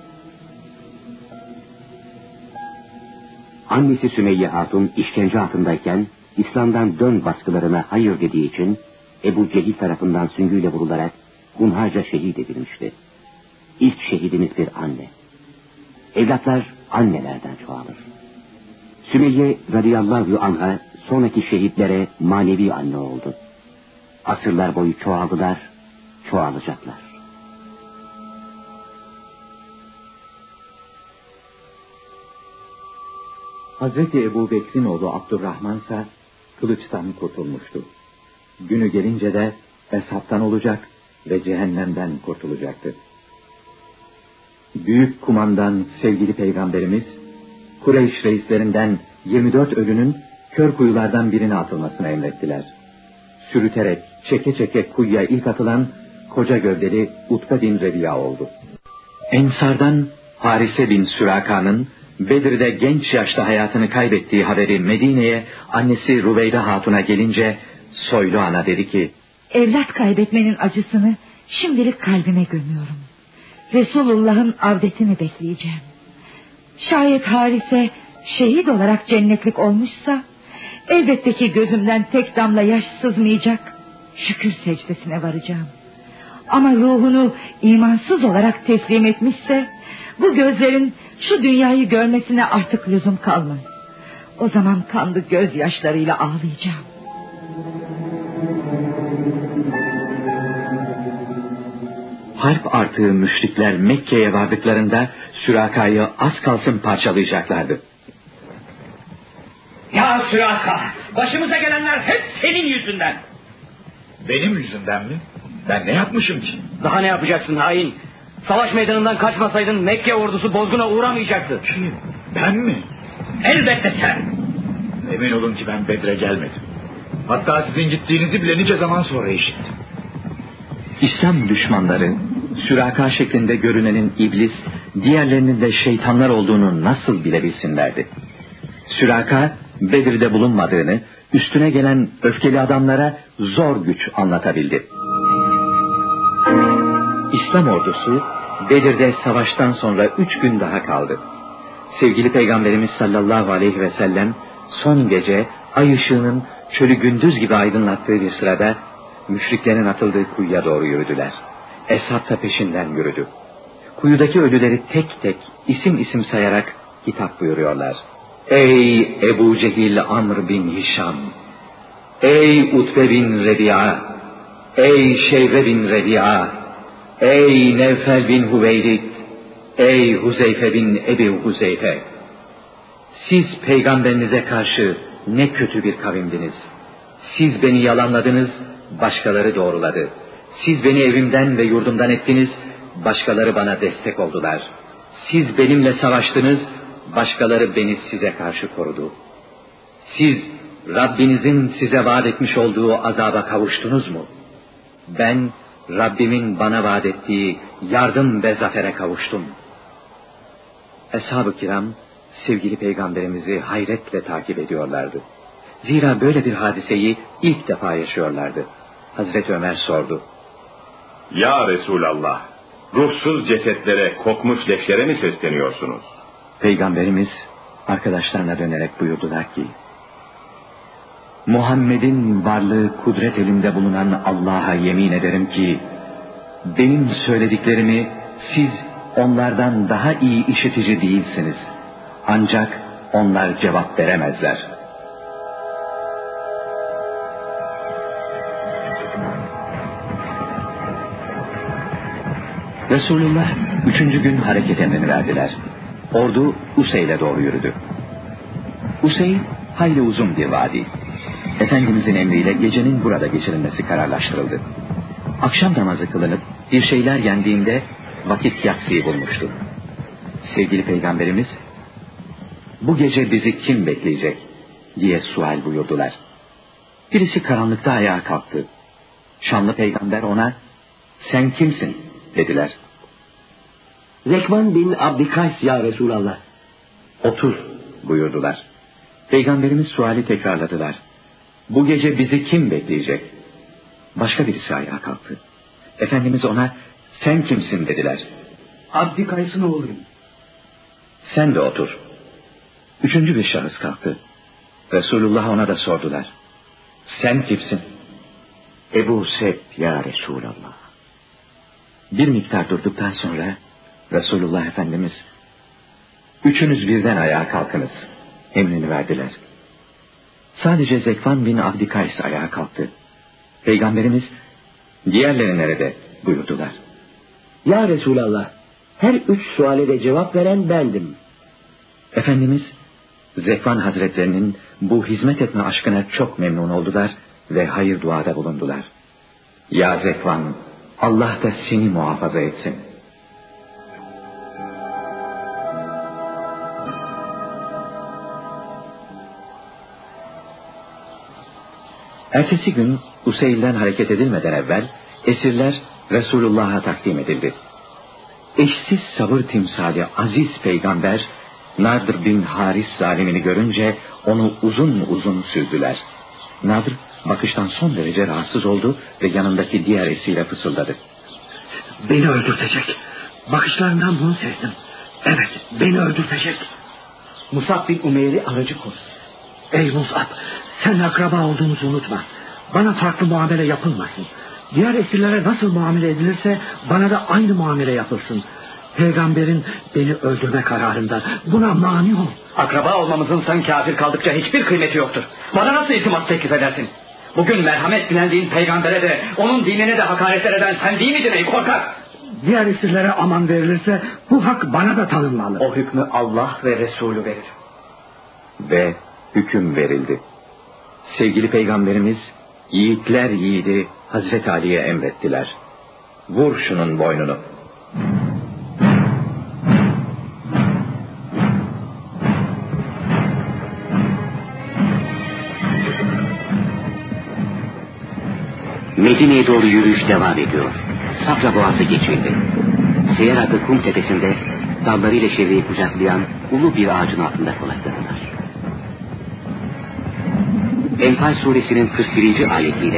Annesi Sümeyye Hatun işkence altındayken İslam'dan dön baskılarına hayır dediği için Ebu Cehil tarafından süngüyle vurularak hunharca şehit edilmişti. İlk şehidimiz bir anne. Evlatlar annelerden çoğalır. Sümeyye radıyallahu anha sonraki şehitlere manevi anne oldu. Asırlar boyu çoğaldılar, çoğalacaklar. Hazreti Ebu Bekir'in oğlu Abdurrahman ise kılıçtan kurtulmuştu. Günü gelince de hesaptan olacak ve cehennemden kurtulacaktı. Büyük kumandan sevgili peygamberimiz, Kureyş reislerinden 24 ölünün kör kuyulardan birine atılmasını emrettiler. Sürüterek, çeke çeke kuyuya ilk atılan koca gövdeli Utbe bin Rebiya oldu. Ensardan Harise bin Süraka'nın Bedir'de genç yaşta hayatını kaybettiği haberi Medine'ye annesi Rüveyde Hatun'a gelince soylu ana dedi ki, evlat kaybetmenin acısını şimdilik kalbime gömüyorum. Resulullah'ın avdetini bekleyeceğim. Şayet Harise şehit olarak cennetlik olmuşsa elbette ki gözümden tek damla yaş sızmayacak, şükür secdesine varacağım. Ama ruhunu imansız olarak teslim etmişse bu gözlerin şu dünyayı görmesine artık lüzum kalmaz. O zaman kanlı gözyaşlarıyla ağlayacağım. Harp artığı müşrikler Mekke'ye vardıklarında Süraka'yı az kalsın parçalayacaklardı. Ya Süraka, başımıza gelenler hep senin yüzünden. Benim yüzümden mi? Ben ne yapmışım ki? Daha ne yapacaksın hain? Savaş meydanından kaçmasaydın Mekke ordusu bozguna uğramayacaktı. Kim? Ben mi? Elbette sen. Emin olun ki ben Bedre gelmedim. Hatta sizin gittiğinizi bile nice zaman sonra işittim. İslam düşmanları Süraka şeklinde görünenin iblis, diğerlerinin de şeytanlar olduğunu nasıl bilebilsinlerdi? Süraka Bedir'de bulunmadığını, üstüne gelen öfkeli adamlara zor güç anlatabildi. İslam İslam ordusu Bedir'de savaştan sonra 3 gün daha kaldı. Sevgili Peygamberimiz sallallahu aleyhi ve sellem son gece ay ışığının çölü gündüz gibi aydınlattığı bir sırada müşriklerin atıldığı kuyuya doğru yürüdüler. Eshab da peşinden yürüdü. Kuyudaki ölüleri tek tek isim isim sayarak hitap buyuruyorlar. Ey Ebu Cehil Amr bin Hişam! Ey Utbe bin Rebi'a! Ey Şeybe bin Rebi'a! Ey Nevfel bin Hüveylid! Ey Huzeyfe bin Ebi Huzeyfe! Siz peygamberinize karşı ne kötü bir kavimdiniz. Siz beni yalanladınız, başkaları doğruladı. Siz beni evimden ve yurdumdan ettiniz, başkaları bana destek oldular. Siz benimle savaştınız, başkaları beni size karşı korudu. Siz Rabbinizin size vaat etmiş olduğu azaba kavuştunuz mu? Ben Rabbimin bana vaat ettiği yardım ve zafere kavuştum. Eshab-ı kiram sevgili peygamberimizi hayretle takip ediyorlardı. Zira böyle bir hadiseyi ilk defa yaşıyorlardı. Hazreti Ömer sordu. Ya Resulallah, ruhsuz cesetlere, kokmuş leşlere mi sesleniyorsunuz? Peygamberimiz arkadaşlarına dönerek buyurdular ki, Muhammed'in varlığı kudret elinde bulunan Allah'a yemin ederim ki, benim söylediklerimi siz onlardan daha iyi işitici değilsiniz. Ancak onlar cevap veremezler. Resulullah 3. gün hareket emrini verdiler. Ordu Usey'le doğru yürüdü. Usey hayli uzun bir vadi. Efendimizin emriyle gecenin burada geçirilmesi kararlaştırıldı. Akşam namazı kılınıp bir şeyler yendiğinde vakit yatsıyı bulmuştu. Sevgili Peygamberimiz, bu gece bizi kim bekleyecek diye sual buyurdular. Birisi karanlıkta ayağa kalktı. Şanlı Peygamber ona, sen kimsin dediler. Zekvan bin Abdikays ya Resulallah. Otur buyurdular. Peygamberimiz suali tekrarladılar. Bu gece bizi kim bekleyecek? Başka birisi ayağa kalktı. Efendimiz ona, sen kimsin dediler. Abdikays'ın oğluyum. Sen de otur. 3. bir şahıs kalktı. Resulullah ona da sordular. Sen kimsin? Ebu Seb ya Resulallah. Bir miktar durduktan sonra Resulullah Efendimiz, üçünüz birden ayağa kalkınız emrini verdiler. Sadece Zekvan bin Abdikays ayağa kalktı. Peygamberimiz, diğerleri nerede buyurdular. Ya Resulallah, her 3 suale de cevap veren bendim. Efendimiz, Zekvan Hazretlerinin bu hizmet etme aşkına çok memnun oldular ve hayır duada bulundular. Ya Zekvan, Allah da seni muhafaza etsin. Ertesi gün Useyl'den hareket edilmeden evvel esirler Resulullah'a takdim edildi. Eşsiz sabır timsali aziz peygamber Nadr bin Haris zalimini görünce onu uzun uzun süzdüler. Nadr bakıştan son derece rahatsız oldu ve yanındaki diğer esire fısıldadı. Beni öldürtecek. Bakışlarından bunu sezdim. Evet, beni öldürtecek. Musab bin Umeyr'i aracı koy. Ey Musab, sen akraba olduğumuzu unutma. Bana farklı muamele yapılmasın. Diğer esirlere nasıl muamele edilirse bana da aynı muamele yapılsın. Peygamberin beni öldürme kararında, buna mani ol. Akraba olmamızın sen kafir kaldıkça hiçbir kıymeti yoktur. Bana nasıl itimat teklif edersin? Bugün merhamet dilendiğin peygambere de onun dinine de hakaretler eden sen değil miydin ey korkak? Diğer esirlere aman verilirse bu hak bana da tanınmalı. O hükmü Allah ve Resulü verir. Ve hüküm verildi. Sevgili peygamberimiz yiğitler yiğidi Hazreti Ali'ye emrettiler. Vur şunun boynunu. Medine'ye doğru yürüyüş devam ediyor. Safra Boğazı geçildi. Seyer adı kum tepesinde dallarıyla çevreyi kucaklayan ulu bir ağacın altında konakladılar. Enfal suresinin 41. ayetiyle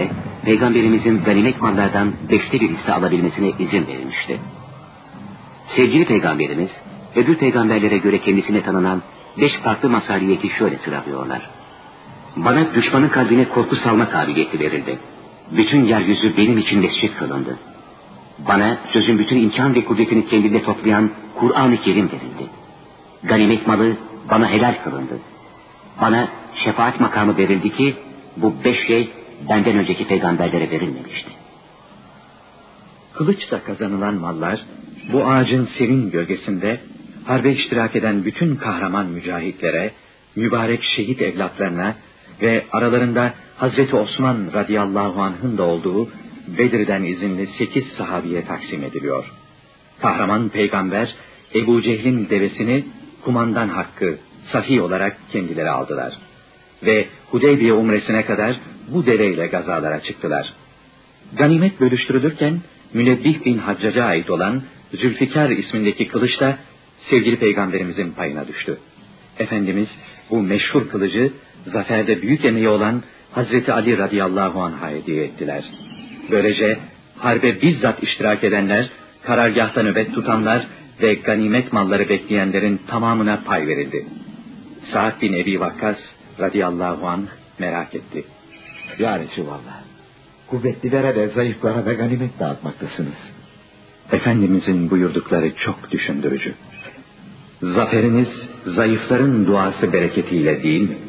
Peygamberimizin ganimet mallardan 5'te 1 hisse alabilmesine izin verilmişti. Sevgili Peygamberimiz, öbür peygamberlere göre kendisine tanınan 5 farklı masaliyeti şöyle sıralıyorlar. Bana düşmanın kalbine korku salma kabiliyeti verildi. Bütün yeryüzü benim için mescit kılındı. Bana sözün bütün imkan ve kudretini kendinde toplayan Kur'an-ı Kerim verildi. Ganimet malı bana helal kılındı. Bana şefaat makamı verildi ki bu 5 şey benden önceki peygamberlere verilmemişti. Kılıçla kazanılan mallar bu ağacın serin gölgesinde harbe iştirak eden bütün kahraman mücahitlere, mübarek şehit evlatlarına ve aralarında Hazreti Osman radıyallahu anh'ın da olduğu Bedir'den izinli 8 sahabiye taksim ediliyor. Kahraman peygamber Ebu Cehil'in devesini kumandan hakkı, safi olarak kendileri aldılar. Ve Hudeybiye umresine kadar bu deveyle gazalara çıktılar. Ganimet bölüştürülürken Münebbih bin Haccac'a ait olan Zülfikar ismindeki kılıç da sevgili peygamberimizin payına düştü. Efendimiz bu meşhur kılıcı zaferde büyük emeği olan Hazreti Ali radıyallahu anh'a hediye ettiler. Böylece harbe bizzat iştirak edenler, karargâhta nöbet tutanlar ve ganimet malları bekleyenlerin tamamına pay verildi. Sa'd bin Ebi Vakkas radıyallahu anh merak etti. Ya Resulallah, kuvvetlilere de zayıflara da ganimet dağıtmaktasınız. Efendimizin buyurdukları çok düşündürücü. Zaferiniz zayıfların duası bereketiyle değil mi?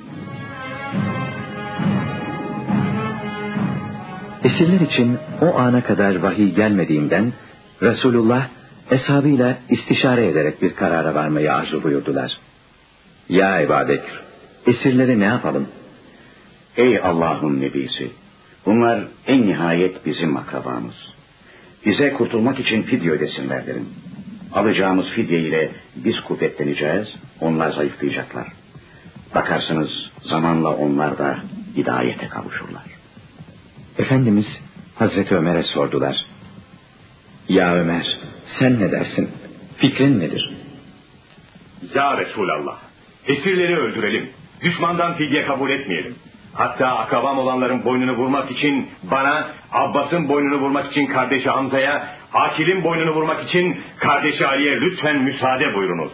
Esirler için o ana kadar vahiy gelmediğinden Resulullah eshabıyla istişare ederek bir karara varmayı arzu buyurdular. Ya Ebu Bekir, esirleri ne yapalım? Ey Allah'ın nebisi! Bunlar en nihayet bizim akrabamız. Bize kurtulmak için fidye ödesinler derim. Alacağımız fidye ile biz kuvvetleneceğiz, onlar zayıflayacaklar. Bakarsınız zamanla onlar da hidayete kavuşurlar. Efendimiz Hazreti Ömer'e sordular. Ya Ömer, sen ne dersin? Fikrin nedir? Ya Resulallah, esirleri öldürelim. Düşmandan fidye kabul etmeyelim. Hatta akrabam olanların boynunu vurmak için bana, Abbas'ın boynunu vurmak için kardeşi Hamza'ya, Akil'in boynunu vurmak için kardeşi Ali'ye lütfen müsaade buyurunuz.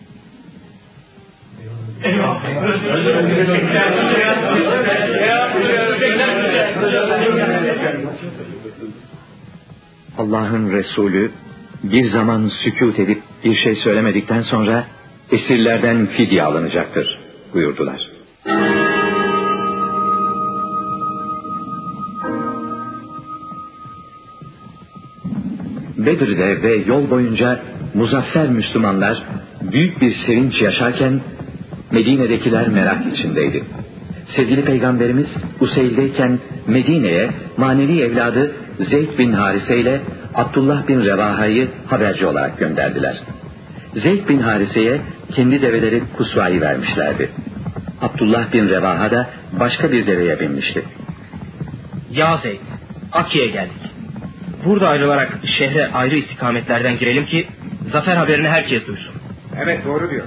Allah'ın Resulü bir zaman sükût edip bir şey söylemedikten sonra esirlerden fidye alınacaktır buyurdular. Bedir'de ve yol boyunca muzaffer Müslümanlar büyük bir sevinç yaşarken Medine'dekiler merak içindeydi. Sevgili Peygamberimiz Useyl'deyken Medine'ye manevi evladı Zeyd bin Harise ile Abdullah bin Revaha'yı haberci olarak gönderdiler. Zeyd bin Harise'ye kendi develeri Kusva'yı vermişlerdi. Abdullah bin Revaha da başka bir deveye binmişti. Ya Zeyd, Aki'ye geldik. Burada ayrılarak şehre ayrı istikametlerden girelim ki zafer haberini herkes duysun. Evet, doğru diyor.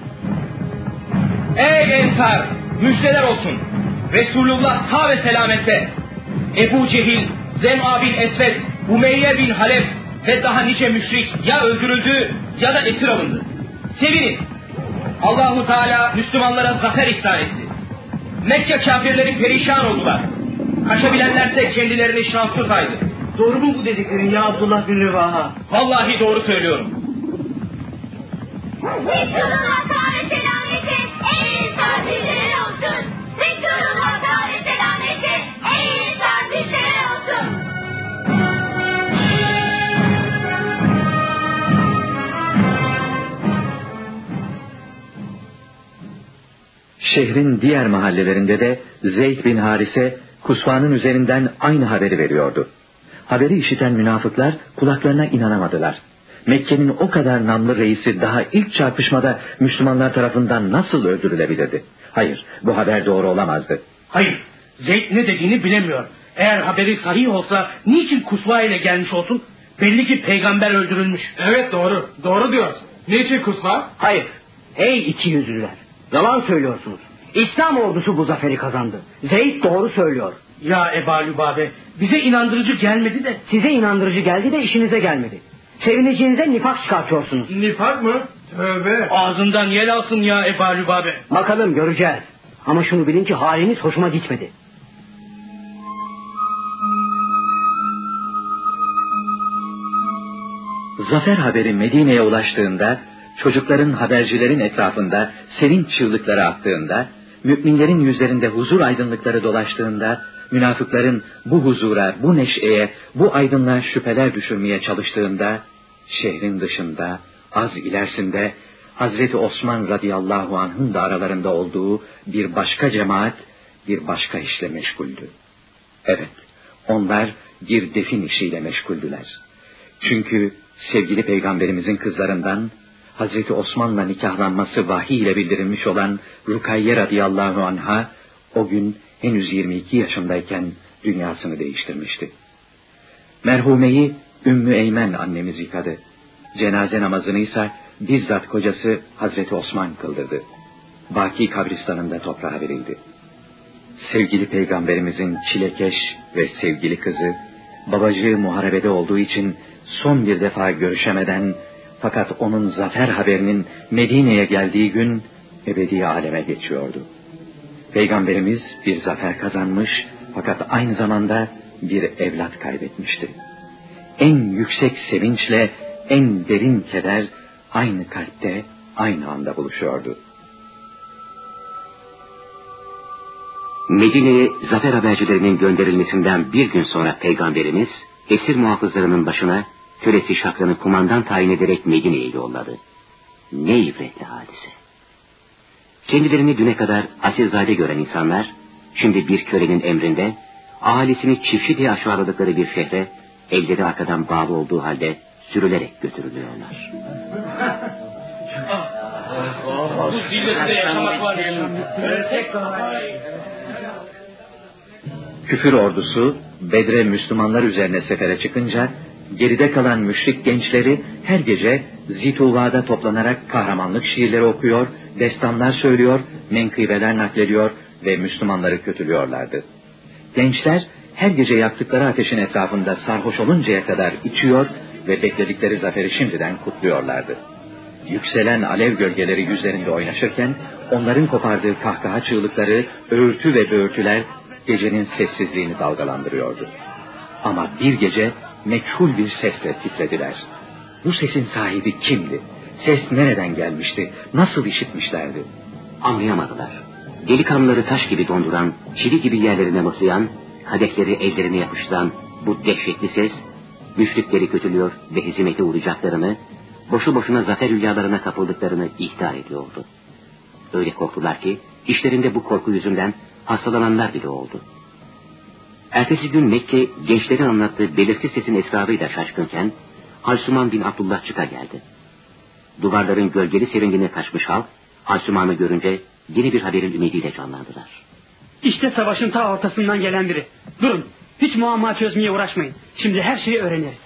Ey Ensar, müjdeler olsun. Resulullah sağ ve selamette. Ebu Cehil, Zem'a bin Esved, Umeyye bin Halef ve daha nice müşrik ya öldürüldü ya da esir alındı. Sevinin. Allahu Teala Müslümanlara zafer ihsan etti. Mekke kafirleri perişan oldular. Kaçabilenlerse kendilerini şanslı saydı. Doğru mu bu dediklerin ya Abdullah bin Revaha? Vallahi doğru söylüyorum. Resulullah Teala selameti ey insan bizlere olsun. Resulullah Teala selameti ey insan bizlere olsun. Şehrin diğer mahallelerinde de Zeyd bin Harise Kusva'nın üzerinden aynı haberi veriyordu. Haberi işiten münafıklar kulaklarına inanamadılar. Mekke'nin o kadar namlı reisi daha ilk çarpışmada Müslümanlar tarafından nasıl öldürülebilirdi? Hayır, bu haber doğru olamazdı. Hayır, Zeyd ne dediğini bilemiyor. Eğer haberi sahih olsa niçin Kusva ile gelmiş olsun? Belli ki peygamber öldürülmüş. Evet, doğru. Doğru diyor. Niçin Kusva? Hayır. Ey iki yüzlüler. Yalan söylüyorsunuz. İslam ordusu bu zaferi kazandı. Zeyd doğru söylüyor. Ya Eba Lübabe, bize inandırıcı gelmedi de. Size inandırıcı geldi de işinize gelmedi. Sevineceğinize nifak çıkartıyorsunuz. Nifak mı? Tövbe. Ağzından yel alsın ya Eba Lübabe. Bakalım göreceğiz. Ama şunu bilin ki haliniz hoşuma gitmedi. Zafer haberi Medine'ye ulaştığında, çocukların habercilerin etrafında sevinç çığlıkları attığında, müminlerin yüzlerinde huzur aydınlıkları dolaştığında, münafıkların bu huzura, bu neşeye, bu aydınlığa şüpheler düşürmeye çalıştığında, şehrin dışında, az ilerisinde, Hazreti Osman radıyallahu anh'ın da aralarında olduğu bir başka cemaat, bir başka işle meşguldü. Evet, onlar bir defin işiyle meşguldüler. Çünkü sevgili peygamberimizin kızlarından, Hazreti Osman'la nikahlanması vahiy ile bildirilmiş olan Rukayye radıyallahu anha, o gün henüz 22 yaşındayken dünyasını değiştirmişti. Merhumeyi Ümmü Eymen annemiz yıkadı. Cenaze namazını ise bizzat kocası Hazreti Osman kıldırdı. Baki kabristanında toprağa verildi. Sevgili peygamberimizin çilekeş ve sevgili kızı, babacığı muharebede olduğu için son bir defa görüşemeden, fakat onun zafer haberinin Medine'ye geldiği gün ebedi aleme geçiyordu. Peygamberimiz bir zafer kazanmış, fakat aynı zamanda bir evlat kaybetmişti. En yüksek sevinçle en derin keder aynı kalpte, aynı anda buluşuyordu. Medine'ye zafer habercilerinin gönderilmesinden bir gün sonra Peygamberimiz, esir muhafızlarının başına kölesi Şakran'ı kumandan tayin ederek Medine'ye yolladı. Ne ibretli hadise. Kendilerini düne kadar asilzade gören insanlar, şimdi bir kölenin emrinde, ahalisini çiftçi diye aşağıladıkları bir şehre, elleri arkadan bağlı olduğu halde sürülerek götürülüyorlar. Bu zillette yaşamak var ya. Küfür ordusu Bedre Müslümanlar üzerine sefere çıkınca, geride kalan müşrik gençleri her gece Zituva'da toplanarak kahramanlık şiirleri okuyor, destanlar söylüyor, menkıbeler naklediyor ve Müslümanları kötülüyorlardı. Gençler her gece yaktıkları ateşin etrafında sarhoş oluncaya kadar içiyor ve bekledikleri zaferi şimdiden kutluyorlardı. Yükselen alev gölgeleri yüzlerinde oynaşırken, onların kopardığı kahkaha çığlıkları, öğürtü ve böğürtüler gecenin sessizliğini dalgalandırıyordu. Ama bir gece meçhul bir sesle titrediler. Bu sesin sahibi kimdi? Ses nereden gelmişti? Nasıl işitmişlerdi? Anlayamadılar. Delikanlıları taş gibi donduran, çivi gibi yerlerine mıhlayan, kadehleri ellerine yapıştıran bu dehşetli ses, müşrikleri kötülüyor ve hezimete uğrayacaklarını, boşu boşuna zafer hülyalarına kapıldıklarını ihtar ediyordu. Öyle korktular ki, işlerinde bu korku yüzünden hastalananlar bile oldu. Ertesi gün Mekke, gençlerin anlattığı belirsiz sesin esrarıyla şaşkınken, Halsuman bin Abdullah çıka geldi. Duvarların gölgeli serinliğine kaçmış halk, Halsuman'ı görünce yeni bir haberin ümidiyle canlandılar. İşte savaşın ta ortasından gelen biri. Durun, hiç muamma çözmeye uğraşmayın. Şimdi her şeyi öğreniriz.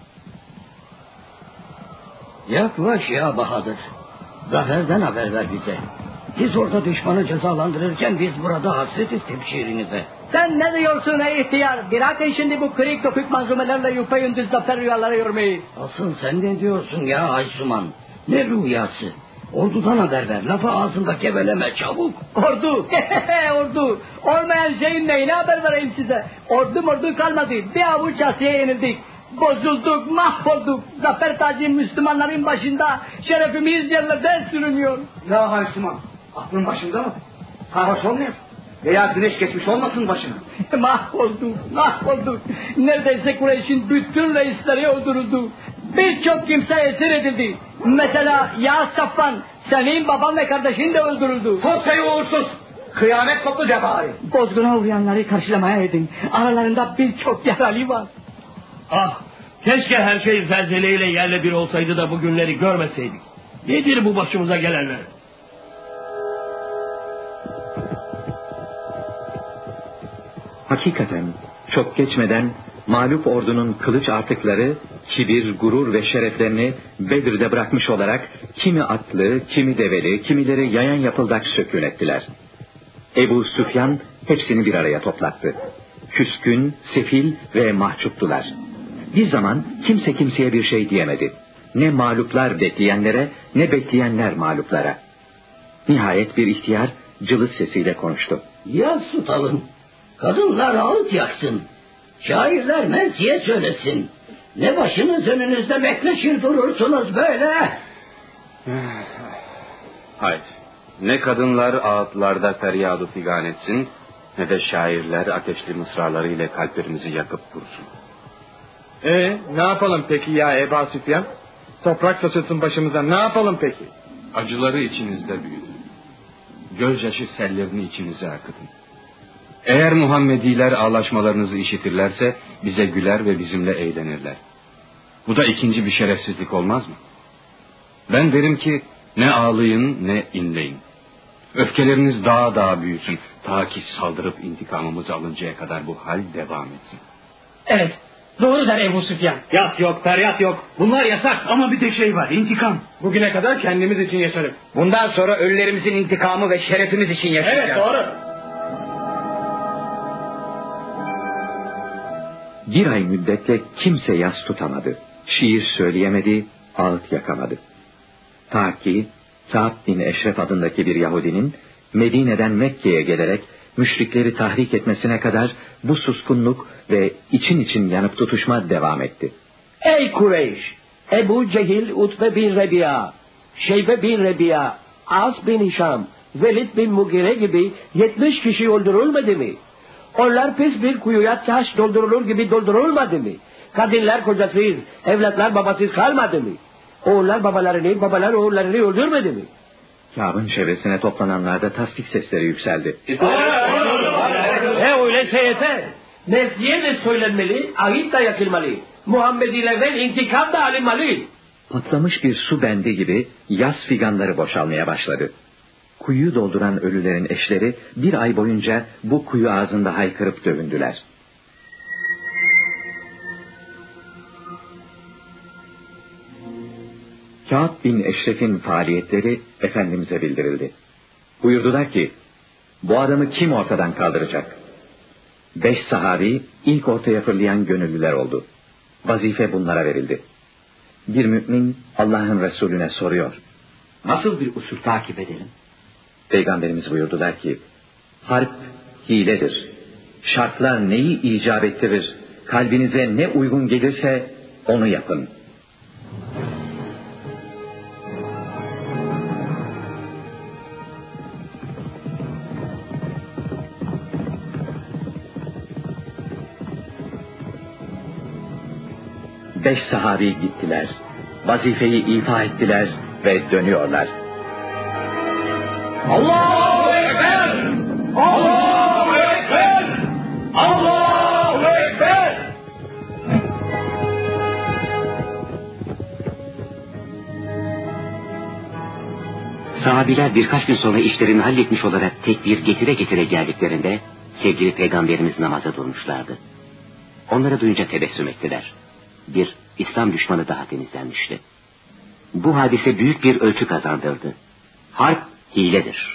Yaklaş ya Bahadır. Zaferden haber ver bize. Siz orada düşmanı cezalandırırken biz burada hasretiz tebşirinize. Sen ne diyorsun ey ihtiyar? Bırakın şimdi bu kırık dökük manzumelerle yüpeyündüz zafer rüyaları yormayı. Asıl sen ne diyorsun ya Aysuman? Ne rüyası? Ordudan haber ver. Lafı ağzında geveleme çabuk. Ordu. Ordu. Olmayan şeyin neyine haber vereyim size? Ordu kalmadı. Bir avuç Asiye yenildik. Bozulduk, mahvolduk. Zafer tacı Müslümanların başında şerefimiz yerlerde sürünüyor. Ya Haysuman, aklın başında mı? Sarhoş olmuyor. Veya güneş geçmiş olmasın başına. Mahvolduk. Neredeyse Kureyş'in bütün reisleri öldürüldü. Birçok kimse esir edildi. Mesela ya Safvan, senin baban ve kardeşin de öldürüldü. Sus ey uğursuz! Kıyamet koptu cebari. Bozguna uğrayanları karşılamaya edin. Aralarında birçok yaralı var. Ah, keşke her şey zelzeleyle yerle bir olsaydı da bu günleri görmeseydik. Nedir bu başımıza gelenler? Hakikaten çok geçmeden mağlup ordunun kılıç artıkları, kibir, gurur ve şereflerini Bedir'de bırakmış olarak kimi atlı, kimi develi, kimileri yayan yapıldak sökün ettiler. Ebu Süfyan hepsini bir araya toplattı. küskün, sefil ve mahcuptular. Bir zaman kimse kimseye bir şey diyemedi. Ne mağluplar bekleyenlere, ne bekleyenler mağluplara. Nihayet bir ihtiyar cılız sesiyle konuştu. Yas tutalım. Kadınlar ağıt yaksın. Şairler mensiye söylesin. Ne başınız önünüzde bekleşir durursunuz böyle. Haydi. Ne kadınlar ağıtlarda feryadı figan etsin, ne de şairler ateşli mısralarıyla kalplerimizi yakıp dursun. Ne yapalım peki ya Ebu Süfyan? Toprak saçılsın başımıza, ne yapalım peki? Acıları içinizde büyüdü. Gözyaşı sellerini içinize akıtın. Eğer Muhammediler ağlaşmalarınızı işitirlerse bize güler ve bizimle eğlenirler. Bu da ikinci bir şerefsizlik olmaz mı? Ben derim ki ne ağlayın ne inleyin. Öfkeleriniz daha büyüsün. Ta ki saldırıp intikamımızı alıncaya kadar bu hal devam etsin. Evet, doğru der Ebu Süfyan. Yas yok, feryat yok. Bunlar yasak. Ama bir tek şey var, intikam. Bugüne kadar kendimiz için yaşadık. Bundan sonra ölülerimizin intikamı ve şerefimiz için yaşayacağız. Evet, doğru. Bir ay müddette kimse yas tutamadı. Şiir söyleyemedi, ağıt yakamadı. Ta ki Kâb bin Eşref adındaki bir Yahudinin Medine'den Mekke'ye gelerek müşrikleri tahrik etmesine kadar bu suskunluk ve için yanıp tutuşma devam etti. Ey Kureyş! Ebu Cehil, Utbe bin Rebi'a, Şeybe bin Rebi'a, As bin Hişam, Velid bin Mugire gibi 70 kişi öldürülmedi mi? Onlar pis bir kuyuya taş doldurulur gibi doldurulmadı mı? Kadınlar kocasız, evlatlar babasız kalmadı mı? Oğullar babalarını, babalar oğullarını öldürmedi mi? Kâb'ın çevresine toplananlarda tasdik sesleri yükseldi. Öyleyse yeter. Mesciye de söylenmeli, ahit da yakılmalı. Muhammedilerden intikam da alınmalı. Patlamış bir su bendi gibi yas figanları boşalmaya başladı. Kuyuyu dolduran ölülerin eşleri bir ay boyunca bu kuyu ağzında haykırıp dövündüler. Kâb bin Eşref'in faaliyetleri Efendimiz'e bildirildi. Buyurdular ki, bu adamı kim ortadan kaldıracak? 5 sahabi ilk ortaya fırlayan gönüllüler oldu. Vazife bunlara verildi. Bir mümin Allah'ın Resulüne soruyor. Nasıl bir usul takip edelim? Peygamberimiz buyurdular ki, harp hiledir. Şartlar neyi icap ettirir, kalbinize ne uygun gelirse onu yapın. Beş sahabi gittiler. Vazifeyi ifa ettiler ve dönüyorlar. Allahu Ekber! Allahu Ekber! Allahu Ekber! Sahabiler birkaç gün sonra işlerini halletmiş olarak tekbir getire geldiklerinde sevgili Peygamberimiz namaza durmuşlardı. Onları duyunca tebessüm ettiler. Bir İslam düşmanı daha temizlenmişti. Bu hadise büyük bir ölçü kazandırdı. Harp hiledir.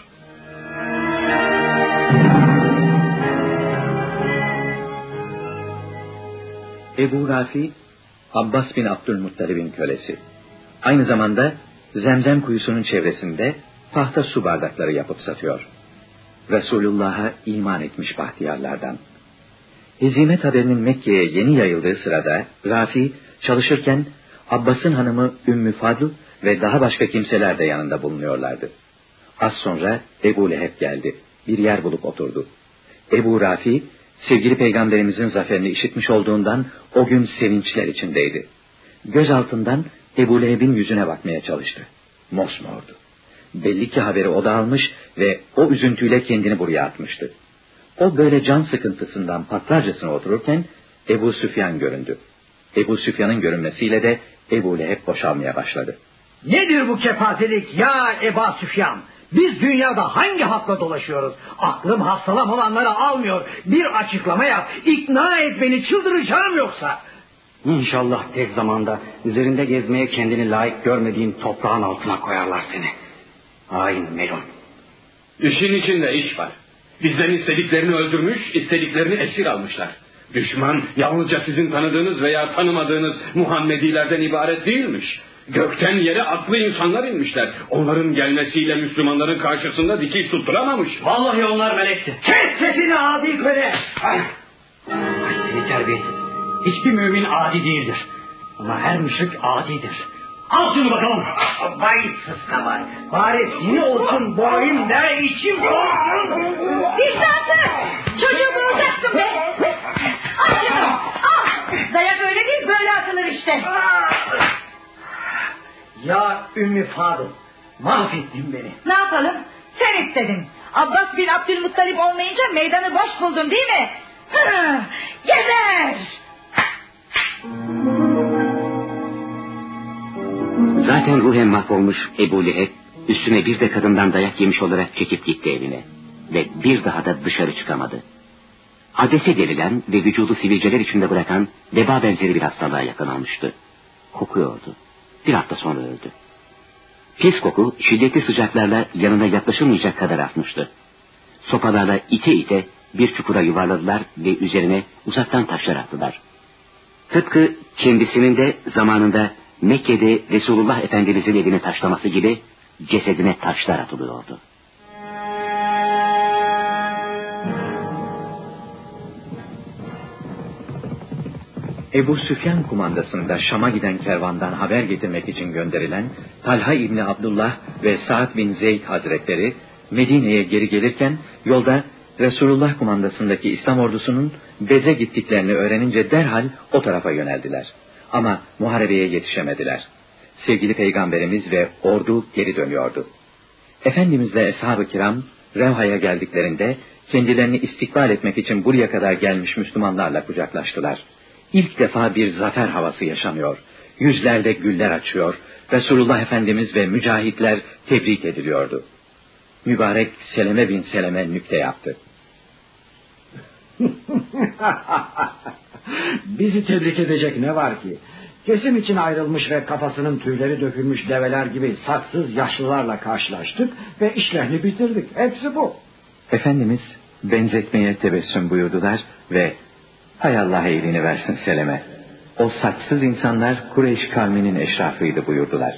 Ebu Rafi, Abbas bin Abdülmuttalib'in kölesi. Aynı zamanda Zemzem kuyusunun çevresinde tahta su bardakları yapıp satıyor. Resulullah'a iman etmiş bahtiyarlardan. Hezimet haberinin Mekke'ye yeni yayıldığı sırada Rafi çalışırken Abbas'ın hanımı Ümmü Fadl ve daha başka kimseler de yanında bulunuyorlardı. Az sonra Ebu Leheb geldi. Bir yer bulup oturdu. Ebu Rafi sevgili Peygamberimizin zaferini işitmiş olduğundan o gün sevinçler içindeydi. Göz altından Ebu Leheb'in yüzüne bakmaya çalıştı. Mosmordu. Belli ki haberi o da almış ve o üzüntüyle kendini buraya atmıştı. O böyle can sıkıntısından patlarcasına otururken Ebu Süfyan göründü. Ebu Süfyan'ın görünmesiyle de Ebu Leheb boşalmaya başladı. Nedir bu kepazelik ya Ebu Süfyan? Biz dünyada hangi hakla dolaşıyoruz? Aklım hastalam olanları almıyor. Bir açıklama yap. İkna et beni, çıldıracağım yoksa. İnşallah tez zamanda üzerinde gezmeye kendini layık görmediğin toprağın altına koyarlar seni. Hain melun. İşin içinde iş var. Bizden istediklerini öldürmüş, istediklerini esir almışlar. Düşman yalnızca sizin tanıdığınız veya tanımadığınız Muhammedilerden ibaret değilmiş. Gökten yere aklı insanlar inmişler. Onların gelmesiyle Müslümanların karşısında dikiş tutturamamış. Vallahi onlar melekti. Kes sesini adi köle! Ay seni terbiyesiz. Hiçbir mümin adi değildir. Ama her müşrik adidir. Al şunu bakalım. Vay sıska. Bari seni olsun boyun ne içim olsun. Vicdansız! Çocuğu boğacaksın be! Al şunu! Al! Dayak öyle değil, böyle atılır işte. Ya Ümmü Fadıl, mahvettin beni. Ne yapalım? Sen istedin. Abbas bin Abdülmuttalip olmayınca meydanı boş buldun değil mi? Hı, geber! Zaten ruhen mahvolmuş Ebu Leheb, üstüne bir de kadından dayak yemiş olarak çekip gitti evine. Ve bir daha da dışarı çıkamadı. Adese gerilen ve vücudu sivilceler içinde bırakan veba benzeri bir hastalığa yakalanmıştı. Kokuyordu. Bir hafta sonra öldü. Pis koku şiddetli sıcaklarla yanına yaklaşılmayacak kadar artmıştı. Sopalarla ite ite bir çukura yuvarladılar ve üzerine uzaktan taşlar attılar. Tıpkı kendisinin de zamanında Mekke'de Resulullah Efendimizin evini taşlaması gibi cesedine taşlar atılıyordu. Ebu Süfyan kumandasında Şam'a giden kervandan haber getirmek için gönderilen Talha İbni Abdullah ve Sa'd bin Zeyd Hazretleri Medine'ye geri gelirken yolda Resulullah kumandasındaki İslam ordusunun Bedre gittiklerini öğrenince derhal o tarafa yöneldiler. Ama muharebeye yetişemediler. Sevgili Peygamberimiz ve ordu geri dönüyordu. Efendimizle Eshab-ı Kiram Revha'ya geldiklerinde kendilerini istikbal etmek için buraya kadar gelmiş Müslümanlarla kucaklaştılar. İlk defa bir zafer havası yaşanıyor. Yüzlerde güller açıyor. Resulullah Efendimiz ve mücahitler tebrik ediliyordu. Mübarek Seleme bin Seleme nükte yaptı. Bizi tebrik edecek ne var ki? Kesim için ayrılmış ve kafasının tüyleri dökülmüş develer gibi saksız yaşlılarla karşılaştık ve işlerini bitirdik. Hepsi bu. Efendimiz benzetmeye tebessüm buyurdular ve hay Allah iyiliğini versin Seleme. O saçsız insanlar Kureyş kavminin eşrafıydı buyurdular.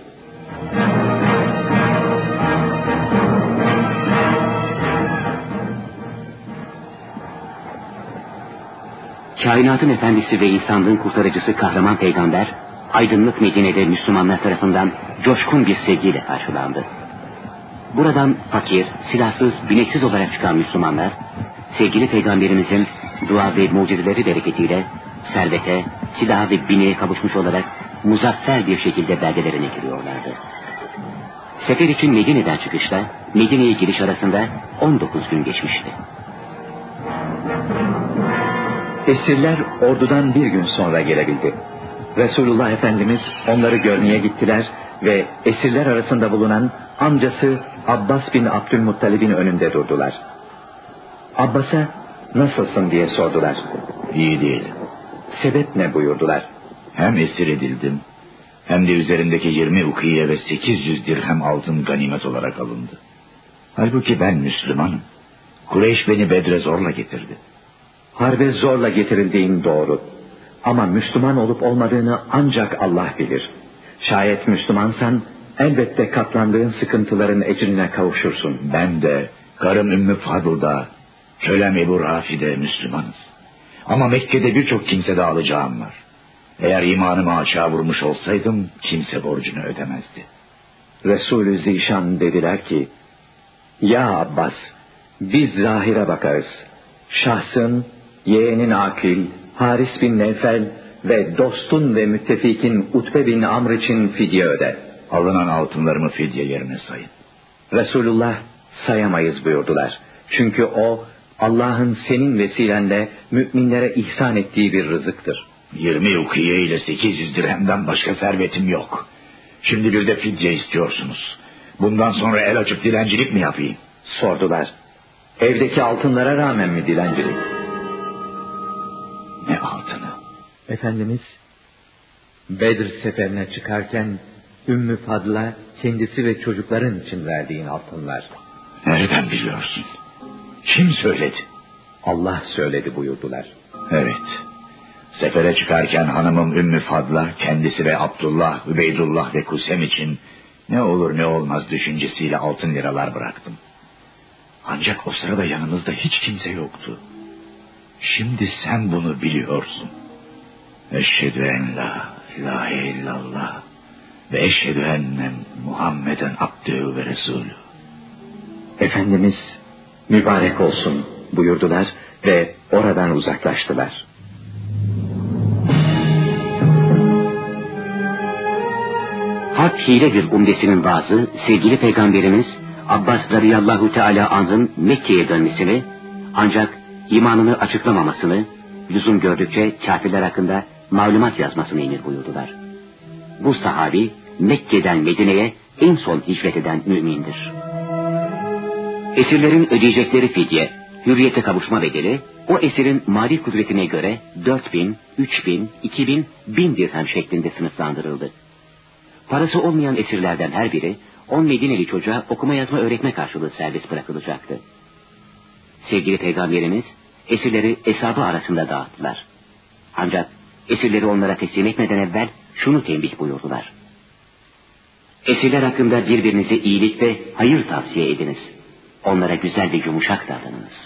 Kainatın efendisi ve insanlığın kurtarıcısı kahraman peygamber, aydınlık Medine'de Müslümanlar tarafından coşkun bir sevgiyle karşılandı. Buradan fakir, silahsız, bineksiz olarak çıkan Müslümanlar, sevgili peygamberimizin dua ve mucizeleri bereketiyle servete, silaha ve bineğe kavuşmuş olarak muzaffer bir şekilde beldelerine giriyorlardı. Sefer için Medine'den çıkışta Medine'ye giriş arasında 19 gün geçmişti. Esirler ordudan bir gün sonra gelebildi. Resulullah Efendimiz onları görmeye gittiler ve esirler arasında bulunan amcası Abbas bin Abdülmuttalib'in önünde durdular. Abbas'a nasılsın diye sordular. İyi değil. Sebep ne buyurdular. Hem esir edildim hem de üzerindeki 20 ukiye ve 800 dirhem altın ganimet olarak alındı. Halbuki ben Müslümanım. Kureyş beni Bedre zorla getirdi. Harbe zorla getirildiğin doğru. Ama Müslüman olup olmadığını ancak Allah bilir. Şayet Müslümansan elbette katlandığın sıkıntıların ecrine kavuşursun. Ben de, karım Ümmü Fadıl da, kölem Ebu Rafi de Müslümanız. Ama Mekke'de birçok kimsede alacağım var. Eğer imanımı açığa vurmuş olsaydım kimse borcunu ödemezdi. Resulü Zişan dediler ki, ya Abbas, biz zahire bakarız. Şahsın, yeğenin Akil, Haris bin Nevfel ve dostun ve müttefikin Utbe bin Amr için fidye öde. Alınan altınlarımı fidye yerine sayın. Resulullah sayamayız buyurdular. Çünkü o Allah'ın senin vesilenle müminlere ihsan ettiği bir rızıktır. 20 ukiye ile 800 dirhemden başka servetim yok. Şimdi bir de fidye istiyorsunuz. Bundan sonra el açıp dilencilik mi yapayım? Sordular. Evdeki altınlara rağmen mi dilencilik? Ne altını? Efendimiz Bedir seferine çıkarken Ümmü Fadıl'a kendisi ve çocukların için verdiğin altınlar. Nereden biliyorsun? Kim söyledi? Allah söyledi buyurdular. Evet. Sefere çıkarken hanımım Ümmü Fadla, kendisi ve Abdullah, Übeydullah ve Kusem için ne olur ne olmaz düşüncesiyle altın liralar bıraktım. Ancak o sırada yanımızda hiç kimse yoktu. Şimdi sen bunu biliyorsun. Eşhedü en la ilahe illallah ve eşhedü ennen Muhammeden abdühü ve resulü. Efendimiz mübarek olsun buyurdular ve oradan uzaklaştılar. Hak hiledir umdesinin bazı sevgili peygamberimiz Abbas radıyallahu teala anh'ın Mekke'ye dönmesini ancak imanını açıklamamasını lüzum gördükçe kafirler hakkında malumat yazmasını emir buyurdular. Bu sahabi Mekke'den Medine'ye en son hicret eden mümindir. Esirlerin ödeyecekleri fidye, hürriyete kavuşma bedeli o esirin mali kudretine göre 4.000, 3.000, 2.000, 1.000 dirhem şeklinde sınıflandırıldı. Parası olmayan esirlerden her biri 10 Medineli çocuğa okuma yazma öğretme karşılığı serbest bırakılacaktı. Sevgili peygamberimiz esirleri hesabı arasında dağıttılar. Ancak esirleri onlara teslim etmeden evvel şunu tembih buyurdular. Esirler hakkında birbirinize iyilik ve hayır tavsiye ediniz. Onlara güzel ve yumuşak davranınız.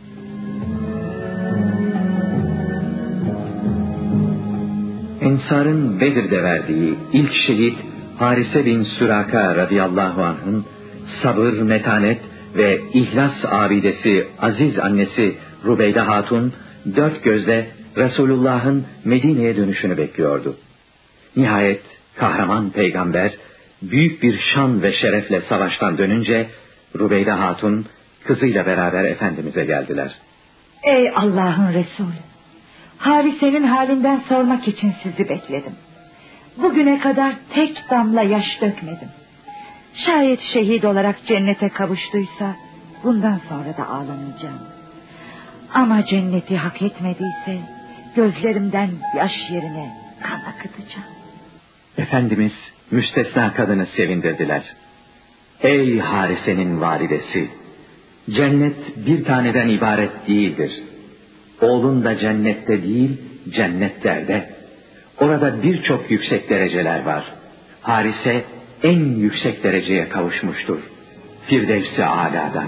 Ensar'ın Bedir'de verdiği ilk şehit Harise bin Süraka radıyallahu anh'ın sabır, metanet ve ihlas abidesi aziz annesi Rubeyde Hatun dört gözle Resulullah'ın Medine'ye dönüşünü bekliyordu. Nihayet kahraman peygamber büyük bir şan ve şerefle savaştan dönünce Rubeyde Hatun kızıyla beraber Efendimiz'e geldiler. Ey Allah'ın Resulü! Harise'nin halinden sormak için sizi bekledim. Bugüne kadar tek damla yaş dökmedim. Şayet şehit olarak cennete kavuştuysa bundan sonra da ağlamayacağım. Ama cenneti hak etmediyse gözlerimden yaş yerine kan akıtacağım. Efendimiz müstesna kadını sevindirdiler. Ey Harise'nin validesi! Cennet bir taneden ibaret değildir. Oğlun da cennette değil, cennetlerde. Orada birçok yüksek dereceler var. Harise en yüksek dereceye kavuşmuştur. Firdevs-i Alâ'da.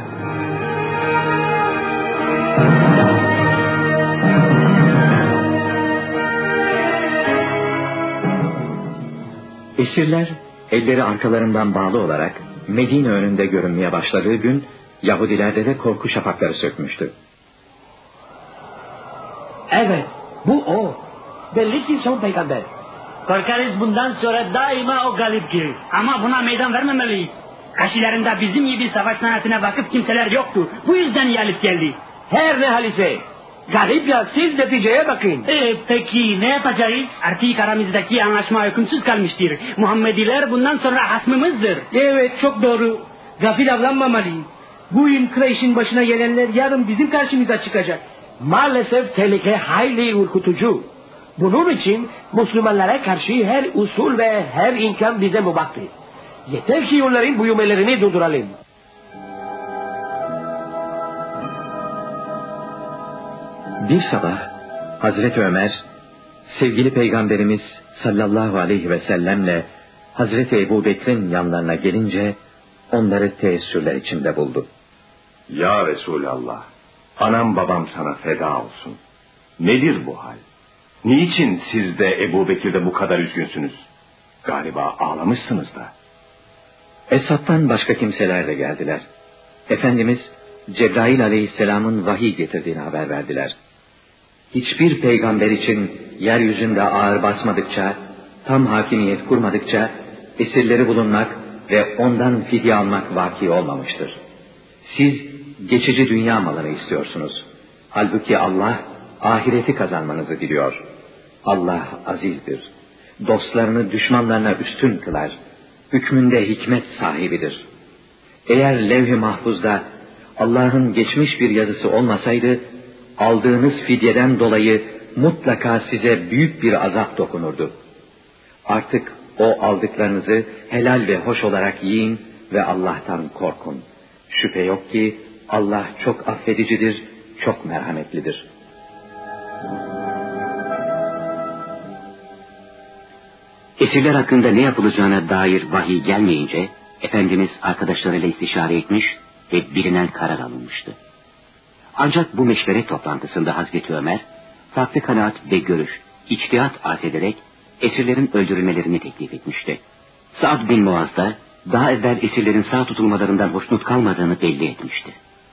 Esirler elleri arkalarından bağlı olarak Medine önünde görünmeye başladığı gün Yahudilerde de korku şafakları sökmüştü. Evet, bu o. Belli ki son peygamber. Korkarız bundan sonra daima o galip gelir. Ama buna meydan vermemeliyiz. Karşılarında bizim gibi savaş sanatına vakıf kimseler yoktu. Bu yüzden galip geldi. Her ne halise. Galip ya, siz neticeye bakın. Peki ne yapacağız? Artık aramızdaki anlaşma hükümsüz kalmıştır. Muhammediler bundan sonra hasmımızdır. Evet, çok doğru. Gafil avlanmamalıyız. Bu yıl Kureyş'in başına gelenler yarın bizim karşımıza çıkacak. Maalesef tehlike hayli ürkütücü. Bunun için Müslümanlara karşı her usul ve her imkan bize mubahtır. Yeter ki onların büyümelerini durduralım. Bir sabah Hazreti Ömer sevgili peygamberimiz sallallahu aleyhi ve sellemle Hazreti Ebu Bekir'in yanlarına gelince onları teessürler içinde buldu. Ya Resulallah, anam babam sana feda olsun. Nedir bu hal? Niçin siz de Ebu Bekir'de bu kadar üzgünsünüz? Galiba ağlamışsınız da. Eshab'tan başka kimseler de geldiler. Efendimiz Cebrail aleyhisselamın vahiy getirdiğini haber verdiler. Hiçbir peygamber için yeryüzünde ağır basmadıkça, tam hakimiyet kurmadıkça esirleri bulunmak ve ondan fidye almak vaki olmamıştır. Siz geçici dünya malını istiyorsunuz. Halbuki Allah ahireti kazanmanızı biliyor. Allah azizdir. Dostlarını düşmanlarına üstün kılar. Hükmünde hikmet sahibidir. Eğer levh-i mahfuzda Allah'ın geçmiş bir yazısı olmasaydı, aldığınız fidyeden dolayı mutlaka size büyük bir azap dokunurdu. Artık o aldıklarınızı helal ve hoş olarak yiyin ve Allah'tan korkun. Şüphe yok ki Allah çok affedicidir, çok merhametlidir. Esirler hakkında ne yapılacağına dair vahiy gelmeyince Efendimiz arkadaşlarıyla istişare etmiş ve bilinen karar alınmıştı. Ancak bu meşveret toplantısında Hazreti Ömer farklı kanaat ve görüş, içtihat arz ederek esirlerin öldürülmelerini teklif etmişti. Sa'd bin Muaz da daha evvel esirlerin sağ tutulmalarından hoşnut kalmadığını belli etmişti.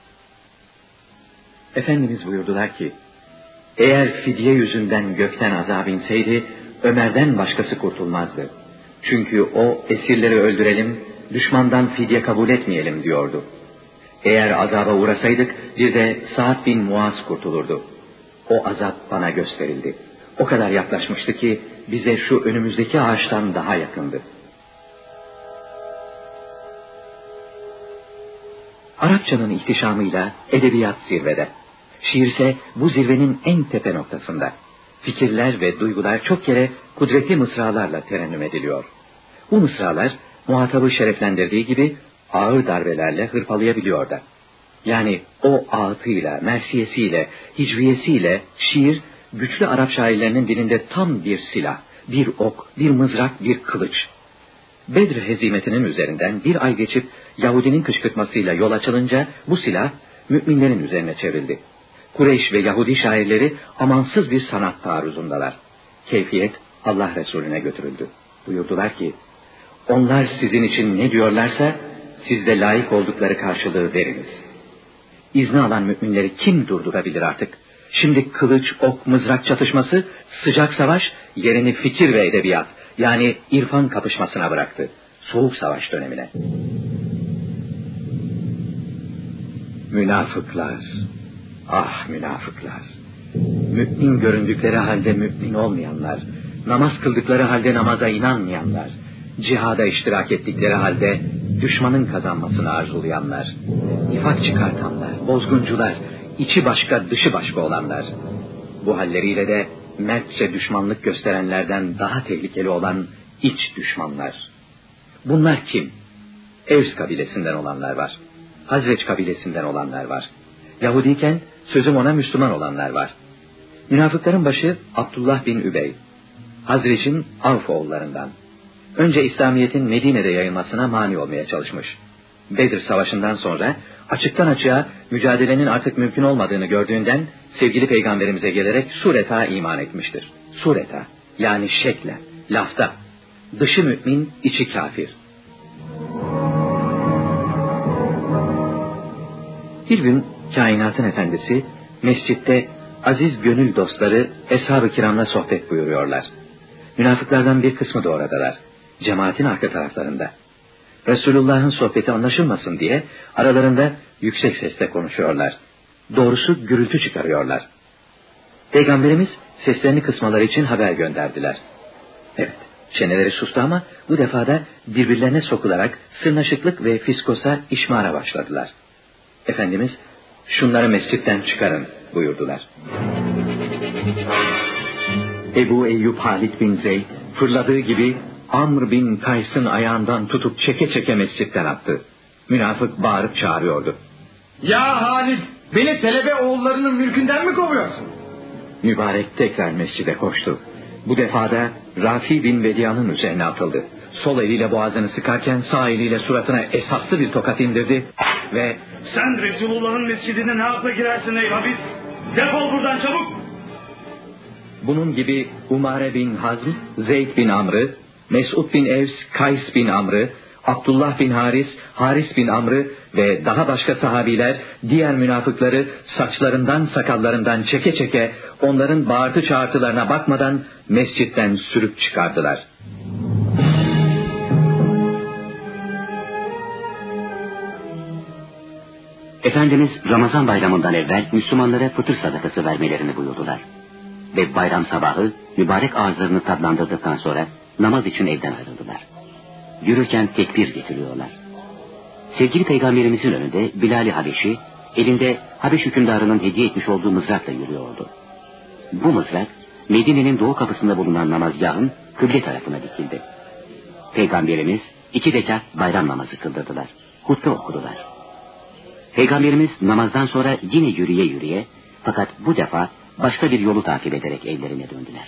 Efendimiz buyurdular ki, eğer fidye yüzünden gökten azap inseydi, Ömer'den başkası kurtulmazdı. Çünkü o esirleri öldürelim, düşmandan fidye kabul etmeyelim diyordu. Eğer azaba uğrasaydık bir de Sa'd bin Muaz kurtulurdu. O azap bana gösterildi. O kadar yaklaşmıştı ki bize şu önümüzdeki ağaçtan daha yakındı. Arapçanın ihtişamıyla edebiyat zirvede. Şiir ise bu zirvenin en tepe noktasında. Fikirler ve duygular çok kere kudretli mısralarla terennüm ediliyor. Bu mısralar muhatabı şereflendirdiği gibi ağır darbelerle hırpalayabiliyor da. Yani o ağıtıyla, mersiyesiyle, hicriyesiyle şiir güçlü Arap şairlerinin dilinde tam bir silah, bir ok, bir mızrak, bir kılıç. Bedir hezimetinin üzerinden bir ay geçip Yahudinin kışkırtmasıyla yol açılınca bu silah müminlerin üzerine çevrildi. Kureyş ve Yahudi şairleri amansız bir sanat taarruzundalar. Keyfiyet Allah Resulüne götürüldü. Buyurdular ki, onlar sizin için ne diyorlarsa siz de layık oldukları karşılığı veriniz. İzni alan müminleri kim durdurabilir artık? Şimdi kılıç, ok, mızrak çatışması, sıcak savaş yerini fikir ve edebiyat, yani irfan kapışmasına bıraktı. Soğuk savaş dönemine. Münafıklar, ah münafıklar. Mümin göründükleri halde mümin olmayanlar, namaz kıldıkları halde namaza inanmayanlar, cihada iştirak ettikleri halde düşmanın kazanmasını arzulayanlar, nifak çıkartanlar, bozguncular, içi başka dışı başka olanlar. Bu halleriyle de mertçe düşmanlık gösterenlerden daha tehlikeli olan iç düşmanlar. Bunlar kim? Evs kabilesinden olanlar var. Hazreç kabilesinden olanlar var. Yahudiyken sözüm ona Müslüman olanlar var. Münafıkların başı Abdullah bin Übey. Hazreç'in Avf oğullarından. Önce İslamiyet'in Medine'de yayılmasına mani olmaya çalışmış. Bedir Savaşı'ndan sonra açıktan açığa mücadelenin artık mümkün olmadığını gördüğünden sevgili peygamberimize gelerek sureta iman etmiştir. Sureta yani şekle, lafta. Dışı mümin, içi kafir. Bir gün kainatın efendisi mescitte aziz gönül dostları Eshab-ı Kiram'la sohbet buyuruyorlar. Münafıklardan bir kısmı da oradalar. Cemaatin arka taraflarında. Resulullah'ın sohbeti anlaşılmasın diye aralarında yüksek sesle konuşuyorlar. Doğrusu gürültü çıkarıyorlar. Peygamberimiz seslerini kısmaları için haber gönderdiler. Evet, çeneleri sustu ama bu defada birbirlerine sokularak sırnaşıklık ve fiskosa işmara başladılar. Efendimiz, şunları mescitten çıkarın buyurdular. Ebu Eyyub Halid bin Zeyd fırladığı gibi Amr bin Kays'ın ayağından tutup çeke çeke mescitten attı. Münafık bağırıp çağırıyordu. Ya Halid, beni Selebe oğullarının mülkünden mi kovuyorsun? Mübarek tekrar mescide koştu. Bu defada Rafi bin Vedia'nın üzerine atıldı. Sol eliyle boğazını sıkarken sağ eliyle suratına esaslı bir tokat indirdi ve "Sen Resulullah'ın mescidine ne yapma girersin ey Habis? Defol buradan çabuk!" Bunun gibi Umare bin Hazm, Zeyd bin Amr'ı, Mes'ud bin Evs, Kays bin Amr'ı, Abdullah bin Haris, Haris bin Amr'ı ve daha başka sahabiler diğer münafıkları saçlarından sakallarından çeke çeke onların bağırtı çağırtılarına bakmadan mescitten sürüp çıkardılar. Efendimiz Ramazan bayramından evvel Müslümanlara fıtır sadakası vermelerini buyurdular. Ve bayram sabahı mübarek ağızlarını tadlandırdıktan sonra namaz için evden ayrıldılar. Yürürken tekbir getiriyorlar. Sevgili peygamberimizin önünde Bilal-i Habeşi elinde Habeş hükümdarının hediye etmiş olduğu mızrakla yürüyordu. Bu mızrak Medine'nin doğu kapısında bulunan namazgahın kıble tarafına dikildi. Peygamberimiz 2 rekat bayram namazı kıldırdılar. Hutbe okudular. Peygamberimiz namazdan sonra yine yürüye yürüye, fakat bu defa başka bir yolu takip ederek evlerine döndüler.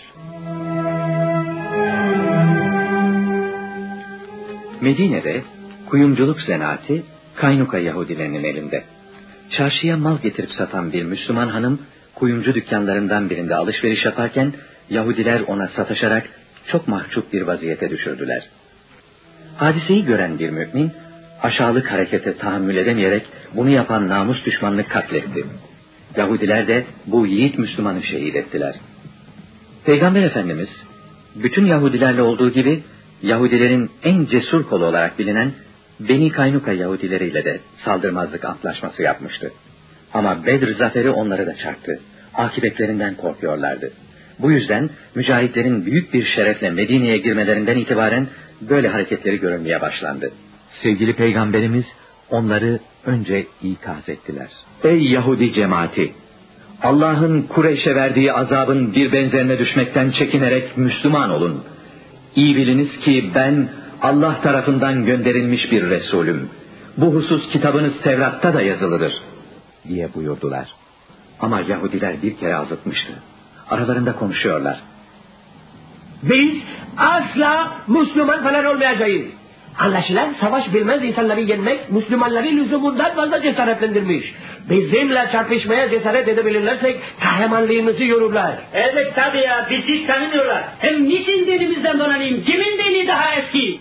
Medine'de kuyumculuk zanaati Kaynuka Yahudilerinin elinde. Çarşıya mal getirip satan bir Müslüman hanım kuyumcu dükkanlarından birinde alışveriş yaparken Yahudiler ona sataşarak çok mahcup bir vaziyete düşürdüler. Hadiseyi gören bir mümin aşağılık harekete tahammül edemeyerek bunu yapan namus düşmanını katletti. Yahudiler de bu yiğit Müslümanı şehit ettiler. Peygamber Efendimiz bütün Yahudilerle olduğu gibi Yahudilerin en cesur kolu olarak bilinen Beni Kaynuka Yahudileriyle de saldırmazlık antlaşması yapmıştı. Ama Bedir zaferi onları da çarptı. Akibetlerinden korkuyorlardı. Bu yüzden mücahitlerin büyük bir şerefle Medine'ye girmelerinden itibaren böyle hareketleri görülmeye başlandı. Sevgili Peygamberimiz onları önce ikaz ettiler. Ey Yahudi cemaati! Allah'ın Kureyş'e verdiği azabın bir benzerine düşmekten çekinerek Müslüman olun. İyi biliniz ki ben Allah tarafından gönderilmiş bir Resulüm. Bu husus kitabınız Tevrat'ta da yazılıdır diye buyurdular. Ama Yahudiler bir kere azıtmıştı. Aralarında konuşuyorlar. Biz asla Müslüman falan olmayacağız. Anlaşılan savaş bilmez insanları yenmek Müslümanları lüzumundan fazla cesaretlendirmiş. Bizimle çarpışmaya cesaret edebilirlersek kahramanlığımızı yorurlar. Evet tabii ya, bizi hiç tanımıyorlar. Hem niçin dinimizden donanayım? Kimin dini daha eski?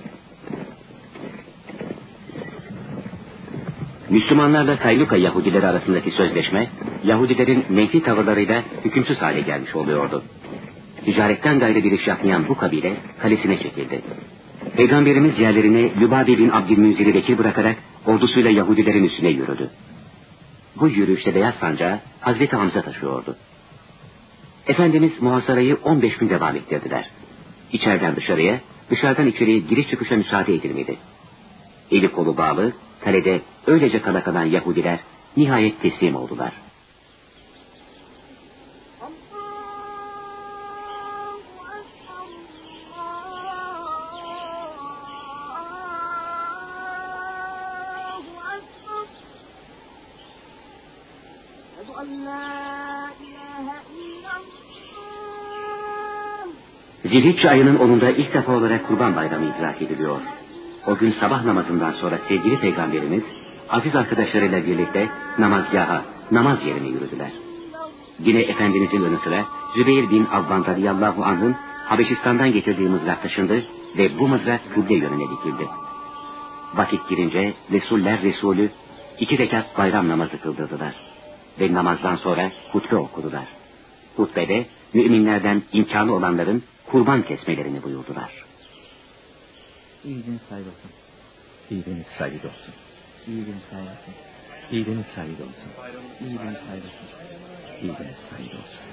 Müslümanlarla Kaynuka Yahudileri arasındaki sözleşme, Yahudilerin menfi tavırlarıyla hükümsüz hale gelmiş oluyordu. Ticaretten gayrı bir iş yapmayan bu kabile kalesine çekildi. Peygamberimiz yerlerine Lübabe bin Abdülmünzir'i vekil bırakarak ordusuyla Yahudilerin üstüne yürüdü. Bu yürüyüşte beyaz sancağı Hazreti Hamza taşıyordu. Efendimiz muhasarayı 15 gün devam ettirdiler. İçeriden dışarıya, dışarıdan içeriye giriş çıkışa müsaade edilmedi. Eli kolu bağlı, kalede öylece kala kalan Yahudiler nihayet teslim oldular. Zilhicce ayının 10'unda ilk defa olarak Kurban Bayramı idrak ediliyor. O gün sabah namazından sonra sevgili Peygamberimiz aziz arkadaşlarıyla birlikte namazgaha, namaz yerine yürüdüler. Yine Efendimizin yanı sıra Zübeyir bin Avvan radıyallahu anh'ın Habeşistan'dan getirdiği mızrak taşındı ve bu mızrak kıble yönüne dikildi. Vakit girince Resuller Resulü 2 rekat bayram namazı kıldırdılar ve namazdan sonra hutbe okudular. Hutbede müminlerden imkanı olanların kurban kesmelerini buyurdular. İyiliğiniz hayırlı olsun. İyiliğiniz hayırlı olsun. İyiliğiniz hayırlı olsun. İyiliğiniz hayırlı olsun. İyiliğiniz hayırlı olsun. İyiliğiniz hayırlı olsun.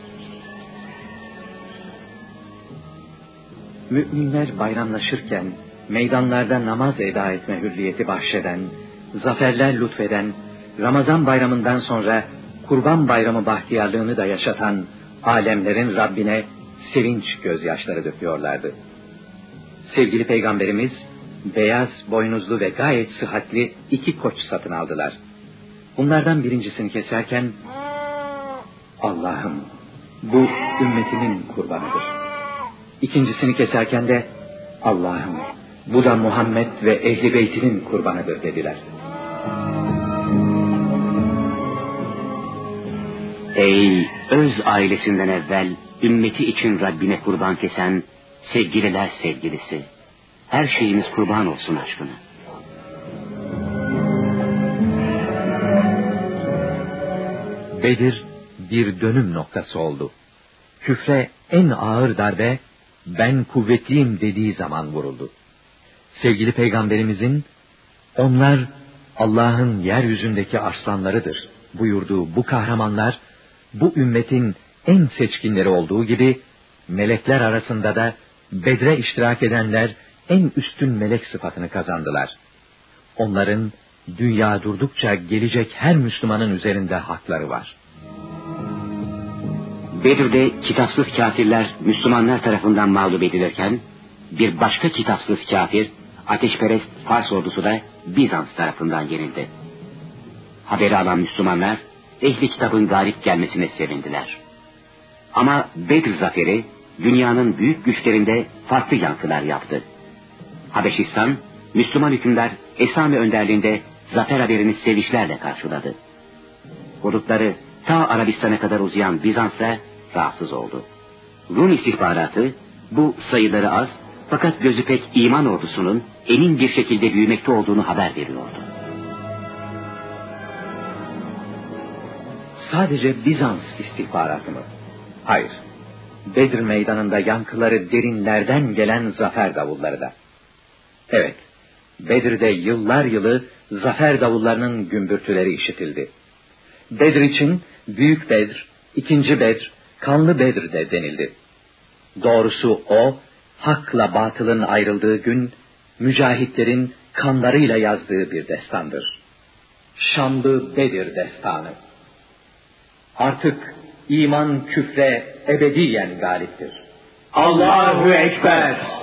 Müminler bayramlaşırken meydanlarda namaz eda etme hürriyeti bahşeden, zaferler lütfeden, Ramazan bayramından sonra Kurban Bayramı bahtiyarlığını da yaşatan alemlerin Rabbine sevinç gözyaşları döküyorlardı. Sevgili Peygamberimiz beyaz, boynuzlu ve gayet sıhhatli 2 koç satın aldılar. Bunlardan birincisini keserken Allah'ım bu ümmetimin kurbanıdır. İkincisini keserken de Allah'ım bu da Muhammed ve Ehli Beytinin kurbanıdır dediler. Ey öz ailesinden evvel ümmeti için Rabbine kurban kesen sevgililer sevgilisi, her şeyimiz kurban olsun aşkına. Bedir bir dönüm noktası oldu. Küfre en ağır darbe ben kuvvetliyim dediği zaman vuruldu. Sevgili Peygamberimizin onlar Allah'ın yeryüzündeki arslanlarıdır buyurduğu bu kahramanlar bu ümmetin en seçkinleri olduğu gibi melekler arasında da Bedre iştirak edenler en üstün melek sıfatını kazandılar. Onların dünya durdukça gelecek her Müslümanın üzerinde hakları var. Bedir'de kitapsız kafirler Müslümanlar tarafından mağlup edilirken bir başka kitapsız kafir ateşperest Fars ordusu da Bizans tarafından yenildi. Haberi alan Müslümanlar ehli kitabın galip gelmesine sevindiler. Ama Bedir zaferi dünyanın büyük güçlerinde farklı yankılar yaptı. Habeşistan, Müslüman hükümdar Esami önderliğinde zafer haberini sevinçlerle karşıladı. Hudutları ta Arabistan'a kadar uzayan Bizans'a rahatsız oldu. Rum istihbaratı bu sayıları az fakat gözü pek iman ordusunun emin bir şekilde büyümekte olduğunu haber veriyordu. Sadece Bizans istihbaratı mı? Hayır. Bedir meydanında yankıları derinlerden gelen zafer davulları da. Evet, Bedir'de yıllar yılı zafer davullarının gümbürtüleri işitildi. Bedir için Büyük Bedir, İkinci Bedir, Kanlı Bedir de denildi. Doğrusu o, hakla batılın ayrıldığı gün, mücahitlerin kanlarıyla yazdığı bir destandır. Şanlı Bedir destanı. Artık iman küfre ebediyen galiptir. Allahu Ekber!